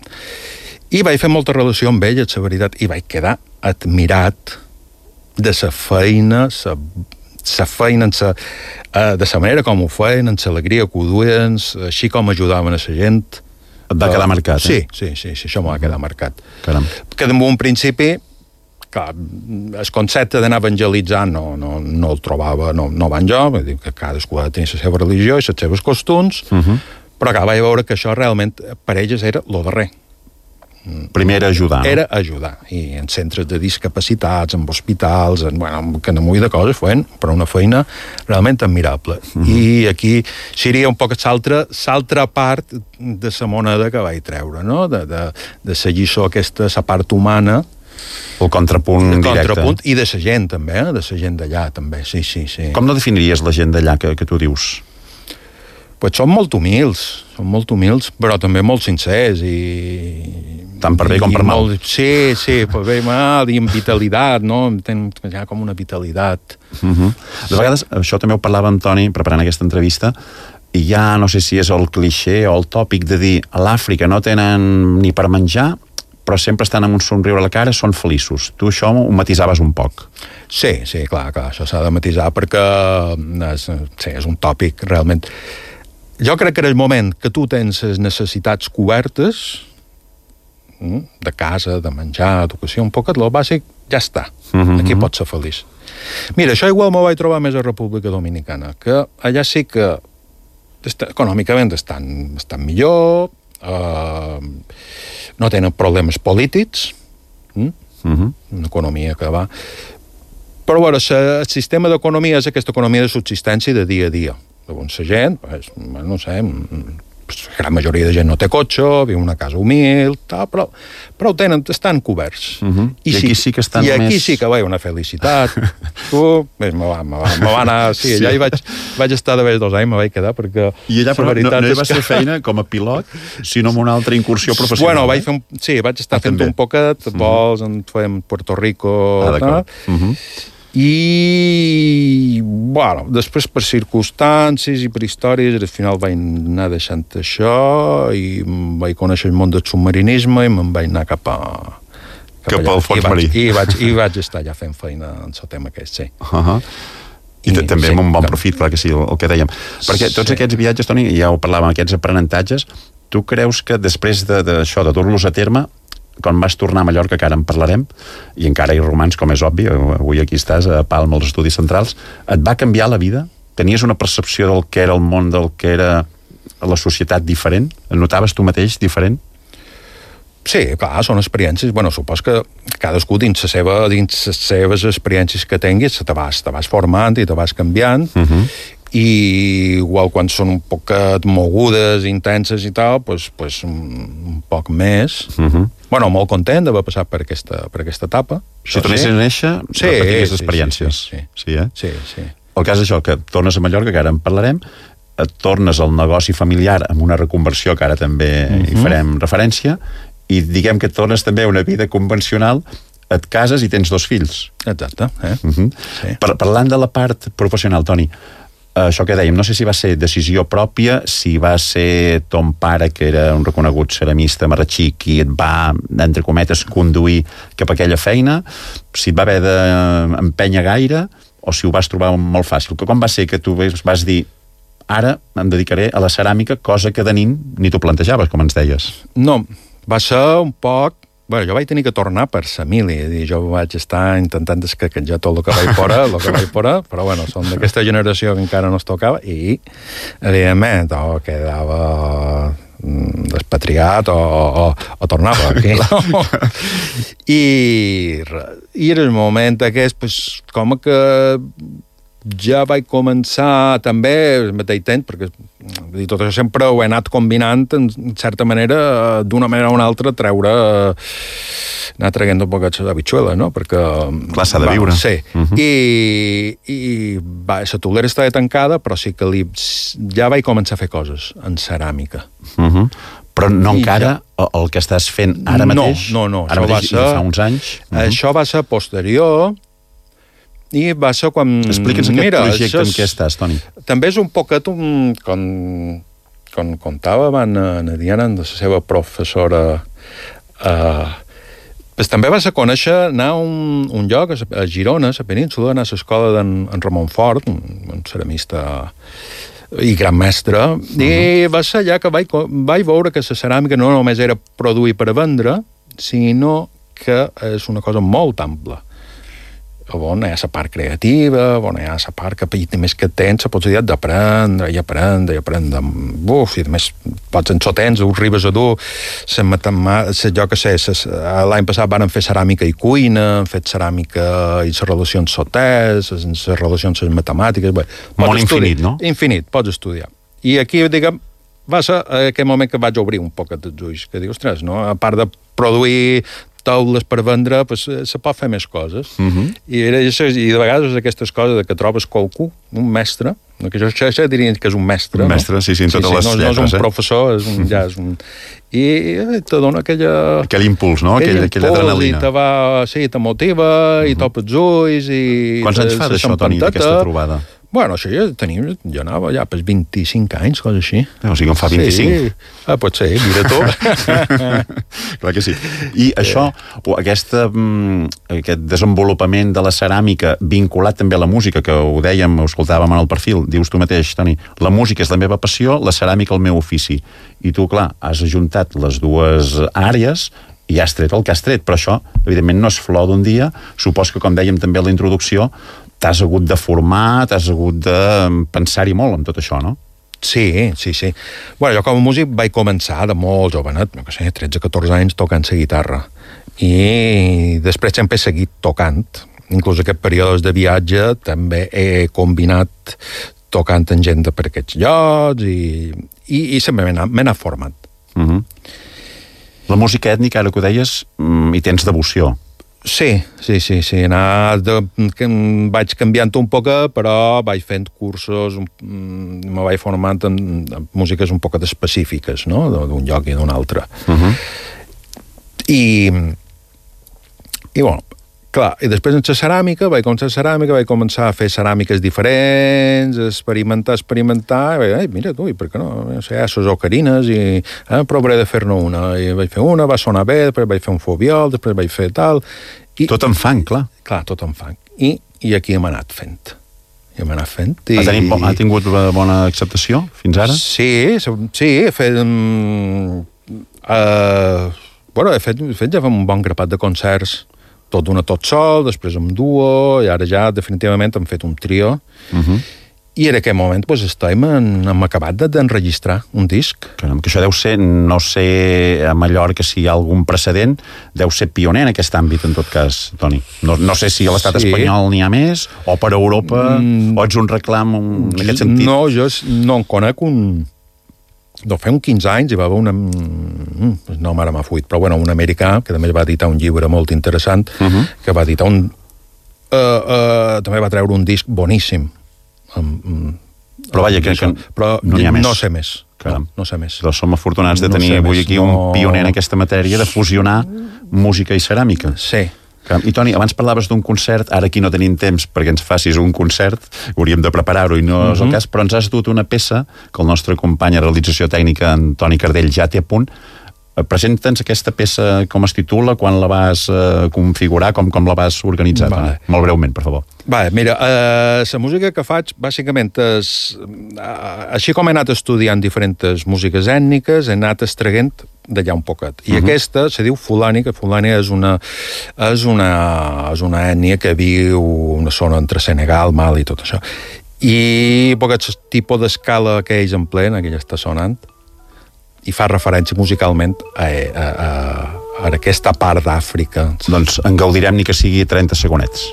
I vaig fer molta relació amb ella, la veritat, i vaig quedar admirat de la feina, la feina, sa, uh, de la manera com ho feien, en l'alegria que ho duien, així com ajudaven a la gent. Et va quedar marcat, sí, eh? Sí, sí, sí, això m'ha quedat marcat. Caram. Que en un principi, clar, el concepte d'anar evangelitzant no, no, no el trobava, no, no van jo, vull dir que cadascú ha de tenir la seva religió i els seus costums, uh-huh. però clar, vaig veure que això realment per ells era lo darrer. Primer era ajudar. Era ajudar. I en centres de discapacitats, en hospitals, en, bueno, en que no m'ho de coses, feien, però una feina realment admirable. Uh-huh. I aquí seria un poc l'altra part de la moneda que vaig treure, no? De, de, de la lliçó aquesta, la part humana, el contrapunt el directe. Contrapunt, i de la gent, també, eh? De la gent d'allà, també, sí, sí, sí. Com no definiries la gent d'allà que, que tu dius? Pues són molt humils, són molt humils, però també molt sincers i... Tant per bé com per mal. Molt, sí, sí, per bé i mal, i amb vitalitat, no? Tenen ja com una vitalitat. Uh-huh. De vegades, això també ho parlava amb Toni, preparant aquesta entrevista, i ja no sé si és el clixé o el tòpic de dir a l'Àfrica no tenen ni per menjar, però sempre estan amb un somriure a la cara, són feliços. Tu això ho matisaves un poc. Sí, sí, clar, clar, això s'ha de matisar perquè és, sí, és un tòpic realment... Jo crec que en el moment que tu tens les necessitats cobertes, de casa, de menjar, educació, un poquet, el bàsic, ja està. Uh-huh. Aquí pots ser feliç. Mira, això igual m'ho vaig trobar més a República Dominicana, que allà sí que està, econòmicament estan, estan millor, eh, no tenen problemes polítics, mm? uh-huh. una economia que va... Però, bueno, el sistema d'economia és aquesta economia de subsistència de dia a dia. Llavors, la gent, pues, no sé, la gran majoria de gent no té cotxe, viu en una casa humil, tal, però, però ho tenen, estan coberts. Uh-huh. I, I aquí sí, sí que estan I més... aquí sí que va una felicitat. Tu, me va, me va, me va anar... Sí, allà sí. hi vaig, vaig estar de vegades dos anys, me vaig quedar, perquè... I allà, però, no, no hi va ser que... feina com a pilot, sinó amb una altra incursió professional. Bueno, vaig fer un, sí, vaig estar ah, fent també. un poquet, vols, uh-huh. en fem Puerto Rico... Ah, d'acord. Uh-huh. I, bueno, després per circumstàncies i per històries, al final vaig anar deixant això i vaig conèixer el món del submarinisme i me'n vaig anar cap a... Cap, cap al fons marí. I vaig, I vaig estar ja fent feina en el tema aquest, sí. Uh -huh. I, I també sí, amb un bon profit, clar que sí, el, el que dèiem. Perquè tots sí. aquests viatges, Toni, ja ho parlàvem, aquests aprenentatges, tu creus que després d'això, de, de dur-los a terme, quan vas tornar a Mallorca, que ara en parlarem, i encara hi romans, com és obvi, avui aquí estàs, a Palma, als Estudis Centrals, et va canviar la vida? Tenies una percepció del que era el món, del que era la societat diferent? El notaves tu mateix diferent? Sí, clar, són experiències. Bueno, supos que cadascú dins la seva, dins les seves experiències que tinguis te vas, te vas formant i te vas canviant. Uh -huh. I igual quan són un poquet mogudes, intenses i tal, pues, pues un, un poc més. Uh -huh. Bueno, molt content d'haver passat per aquesta, per aquesta etapa. Si tornessis a néixer, sí, repetiries sí, experiències. Sí, sí, sí. Sí, eh? sí, sí. El cas d'això, que tornes a Mallorca, que ara en parlarem, et tornes al negoci familiar amb una reconversió, que ara també uh -huh. hi farem referència, i diguem que et tornes també a una vida convencional, et cases i tens dos fills. Exacte. Eh? Uh -huh. Sí. Par parlant de la part professional, Toni, això que dèiem, no sé si va ser decisió pròpia, si va ser ton pare, que era un reconegut ceramista marratxí, qui et va, entre cometes, conduir cap a aquella feina, si et va haver d'empènyer gaire, o si ho vas trobar molt fàcil. Com va ser que tu vas dir, ara em dedicaré a la ceràmica, cosa que de nin ni t'ho plantejaves, com ens deies? No, va ser un poc... Bueno, jo vaig tenir que tornar per família, dir, jo vaig estar intentant descaquejar tot el que vaig fora, el que vaig fora, però bueno, som d'aquesta generació que encara no es tocava, i evidentment o quedava despatriat o, o, o tornava aquí. I, I era el moment aquest, pues, com que ja vaig començar també al mateix temps, perquè dir, tot això sempre ho he anat combinant en certa manera, d'una manera o una altra, treure anar traient un poc de bitxuela, no? Perquè... Clar, s'ha de va, viure. Sí. Uh -huh. I, i va, la tolera estava tancada, però sí que li, ja vaig començar a fer coses en ceràmica. Uh -huh. Però no I encara ja... el que estàs fent ara mateix? No, no, no. Ara això mateix, va ser, fa uns anys? Uh -huh. Això va ser posterior. I va ser quan... Explica'ns aquest Mira, projecte en què estàs, Toni. També és un poquet un... Com, com contava abans a Diana, de la seva professora... Uh, pues també va ser conèixer anar a un, un lloc a Girona, a la península, anar a l'escola d'en Ramon Fort, un, un ceramista i gran mestre, uh -huh. i va ser allà que vaig, vaig veure que la ceràmica no només era produir per a vendre, sinó que és una cosa molt ampla. On hi ha la part creativa, on hi ha la part que i més que tens la possibilitat d'aprendre i aprendre i aprendre. Uf, i a més pots en so tens, ho arribes a dur, jo que sé, l'any passat van fer ceràmica i cuina, han fet ceràmica i les relacions sotès, les relacions matemàtiques... Molt infinit, no? Infinit, pots estudiar. I aquí, diguem, va ser aquell moment que vaig obrir un poc els ulls, que dic, ostres, no? A part de produir taules per vendre, pues, se pot fer més coses. Uh -huh. I, era, I de vegades aquestes coses que trobes qualcú, un mestre, que jo ja diria que és un mestre. Un mestre, no? sí, sí, en totes sí, sí, les no, lletres. No és un eh? professor, és un, ja és un... I te dona aquella... Aquell impuls, no? Aquella, aquella impuls, adrenalina. I te va, sí, te motiva, uh -huh. i topa els ulls, i... Quants anys fa d'això, Toni, d'aquesta trobada? Bueno, això ja tenim, jo anava ja per vint-i-cinc anys, cosa així. O sigui, em fa vint-i-cinc. Sí, ah, pot ser, mira tu. Clar que sí. I sí. això, aquesta, aquest desenvolupament de la ceràmica vinculat també a la música, que ho dèiem, ho escoltàvem en el perfil, dius tu mateix, Toni, la música és la meva passió, la ceràmica el meu ofici. I tu, clar, has ajuntat les dues àrees i has tret el que has tret, però això, evidentment, no és flor d'un dia. Supos que, com dèiem també a la introducció, t'has hagut de formar, t'has hagut de pensar-hi molt amb tot això, no? Sí, sí, sí. Bueno, jo com a músic vaig començar de molt jovenet, no sé, tretze catorze anys tocant la guitarra. I després sempre he seguit tocant. Inclús aquest períodes de viatge també he combinat tocant en gent per aquests llocs i, i, i sempre m'he anat, anat format. Uh -huh. La música ètnica, ara que ho deies, hi tens devoció. Sí, sí, sí, sí. Anar de, que vaig canviant un poc, però vaig fent cursos, me vaig formant en, en músiques un poc específiques, no?, d'un lloc i d'un altre. Uh-huh. I, i, bueno, clar, i després en la ceràmica, vaig començar a ceràmica, vaig començar a fer ceràmiques diferents, experimentar, experimentar, i vaig dir, mira tu, i per què no? No sé, les ocarines, i eh, provaré de fer-ne una. I vaig fer una, va sonar bé, després vaig fer un fobiol, després vaig fer tal... I, tot en fang, clar. Clar, tot en fang. I, i aquí hem anat fent. I hem anat fent. I, ha, tenit, ha tingut bona acceptació fins ara? Sí, sí, he fet... Um, uh, bueno, he fet, he fet ja un bon grapat de concerts, tot d'una tot sol, després amb duo, i ara ja definitivament hem fet un trio. Uh-huh. I en aquest moment pues, estem, en, hem acabat d'enregistrar un disc. Caram, que això deu ser, no sé a Mallorca si hi ha algun precedent, deu ser pioner en aquest àmbit, en tot cas, Toni. No, no sé si a l'estat sí. espanyol n'hi ha més, o per Europa, mm. o ets un reclam en aquest sentit. No, jo no en conec un... No, fa uns quinze anys hi va haver una... No, ara m'ha fuit, però bueno, un americà que també va editar un llibre molt interessant, uh-huh. que va editar un... Uh, uh, també va treure un disc boníssim. Um, um, però vaja, que, que però no n'hi ha més. No sé més. Caram. No, no sé més. Doncs som afortunats de no tenir avui més, aquí no... un pioner en aquesta matèria de fusionar música i ceràmica. Sí. I Toni, abans parlaves d'un concert, ara aquí no tenim temps perquè ens facis un concert, hauríem de preparar-ho i no uh-huh. és el cas, però ens has dut una peça que el nostre company de realització tècnica, en Toni Cardell, ja té a punt. Presenta'ns aquesta peça, com es titula, quan la vas eh, configurar, com, com la vas organitzar, vale. Toni? Molt breument, per favor. Vale, mira, eh, la música que faig, bàsicament, és, eh, així com he anat estudiant diferents músiques ètniques, he anat extraient d'allà un poquet. I uh-huh. aquesta se diu Fulani, que Fulani és una, és una, és una ètnia que viu una zona entre Senegal, Mali i tot això. I aquest tipus d'escala que ells empleen, que ella està sonant, i fa referència musicalment a, a, a, a aquesta part d'Àfrica. Doncs en gaudirem ni que sigui trenta segonets.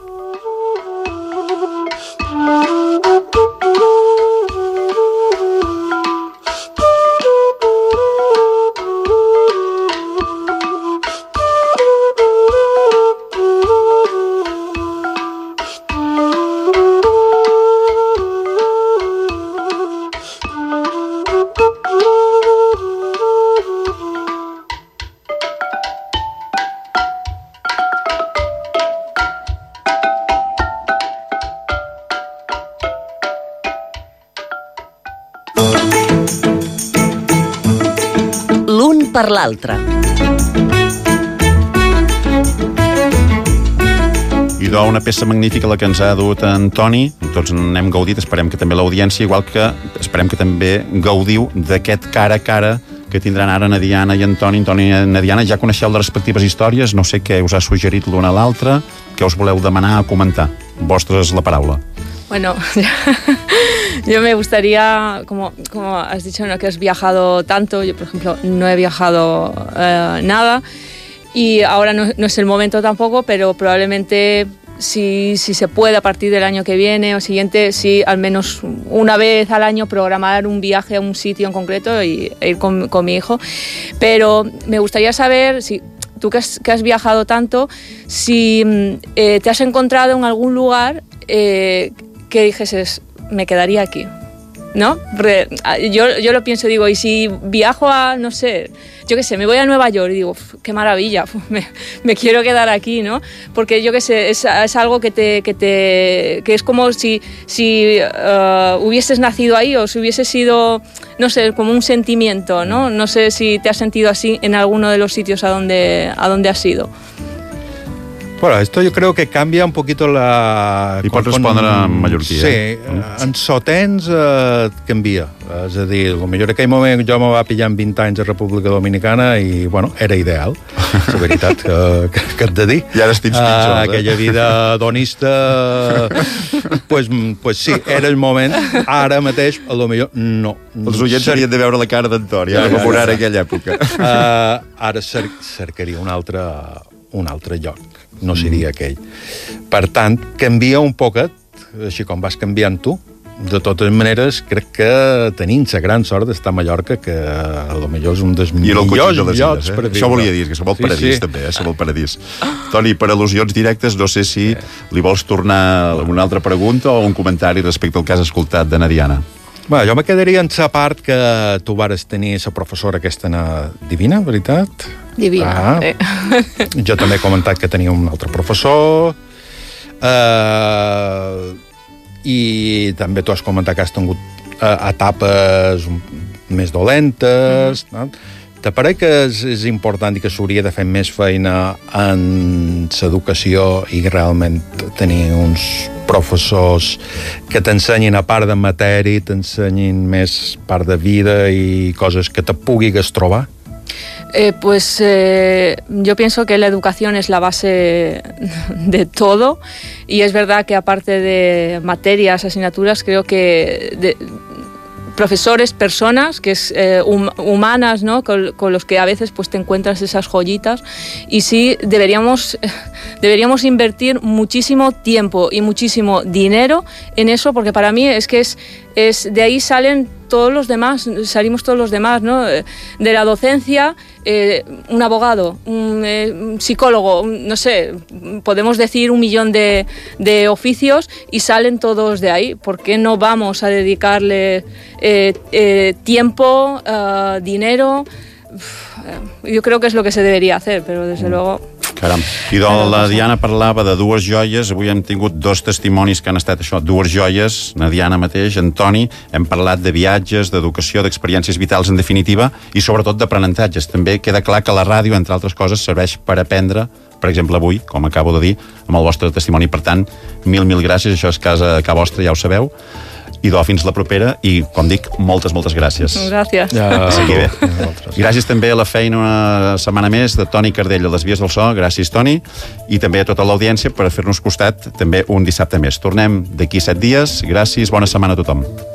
Per l'altre. Idò, una peça magnífica la que ens ha dut en Toni, tots n'hem gaudit, esperem que també l'audiència, igual que esperem que també gaudiu d'aquest cara a cara que tindran ara na Diana i en Toni. Toni i na Diana, ja coneixeu les respectives històries, no sé què us ha suggerit l'una a l'altra, què us voleu demanar o comentar. Vostra és la paraula. Bueno, yo me gustaría, como, como has dicho, ¿no?, que has viajado tanto. Yo, por ejemplo, no he viajado eh, nada y ahora no, no es el momento tampoco, pero probablemente si, si se puede a partir del año que viene o siguiente, sí, al menos una vez al año programar un viaje a un sitio en concreto y e ir con, con mi hijo. Pero me gustaría saber si... Tú que has, que has viajado tanto, si eh, te has encontrado en algún lugar eh, que dijeses, me quedaría aquí, ¿no? Porque yo, yo lo pienso, digo, y si viajo a, no sé, yo qué sé, me voy a Nueva York y digo, qué maravilla, me, me quiero quedar aquí, ¿no? Porque yo qué sé, es, es algo que te, que te que es como si, si uh, hubieses nacido ahí o si hubieses sido, no sé, como un sentimiento, ¿no? No sé si te has sentido así en alguno de los sitios a donde, a donde has ido. Bueno, esto yo creo que cambia un poquito la... I pots respondre en mallorquí, sí, eh? Sí, en sotens eh, canvia. És a dir, potser en aquell moment jo me va pillar amb vint anys a República Dominicana i, bueno, era ideal, la veritat, que, que, que et de dir. I ara estic pitjor, uh, eh? Aquella vida donista, pues, pues sí, era el moment. Ara mateix, a lo millor, no. Els oients haurien de veure la cara d'Antoni, ja, ja, ja, ja. aquella època. Uh, ara cer cercaria un altre, un altre lloc. No seria aquell. Per tant, canvia un poquet, així com vas canviant tu. De totes maneres, crec que tenim la gran sort d'estar a Mallorca, que a lo millor és un dels millors de llocs eh? per viure. Això volia dir, que som el paradís, sí, sí. també, eh? Som el paradís. Toni, per al·lusions directes, no sé si li vols tornar una altra pregunta o un comentari respecte al que has escoltat de na Diana. Bé, jo me quedaria en la part que tu vares tenir la professora aquesta divina, veritat? Divina. Ah, eh. Jo també he comentat que tenia un altre professor, eh, i també tu has comentat que has tingut eh, etapes més dolentes, mm. no? Te pareix que és, és important i que s'hauria de fer més feina en l'educació i realment tenir uns professors que t'ensenyin a part de matèria, t'ensenyin més part de vida i coses que te puguis trobar? Eh, pues eh, yo pienso que la educación es la base de todo y es verdad que aparte de materias, asignaturas, creo que de, profesores, personas que es eh, hum, humanas, ¿no? Con, con los que a veces pues te encuentras esas joyitas y sí deberíamos deberíamos invertir muchísimo tiempo y muchísimo dinero en eso, porque para mí es que es es de ahí salen todos los demás, salimos todos los demás, ¿no? De la docencia, eh, un abogado, un, eh, un psicólogo, un, no sé, podemos decir un millón de, de oficios y salen todos de ahí. ¿Por qué no vamos a dedicarle eh, eh, tiempo, uh, dinero? Uf, yo creo que es lo que se debería hacer, pero desde luego... Caram. I doncs la Diana parlava de dues joies, avui hem tingut dos testimonis que han estat això, dues joies, la Diana mateix, en Toni, hem parlat de viatges, d'educació, d'experiències vitals en definitiva i sobretot d'aprenentatges. També queda clar que la ràdio, entre altres coses, serveix per aprendre, per exemple avui, com acabo de dir, amb el vostre testimoni. Per tant, mil, mil gràcies, això és casa, casa vostra, ja ho sabeu. I do, fins la propera i, com dic, moltes, moltes gràcies. Gràcies. Ja, bé. I gràcies també a la feina una setmana més de Toni Cardell a les Vies del So. Gràcies, Toni. I també a tota l'audiència per fer-nos costat també un dissabte més. Tornem d'aquí set dies. Gràcies, bona setmana a tothom.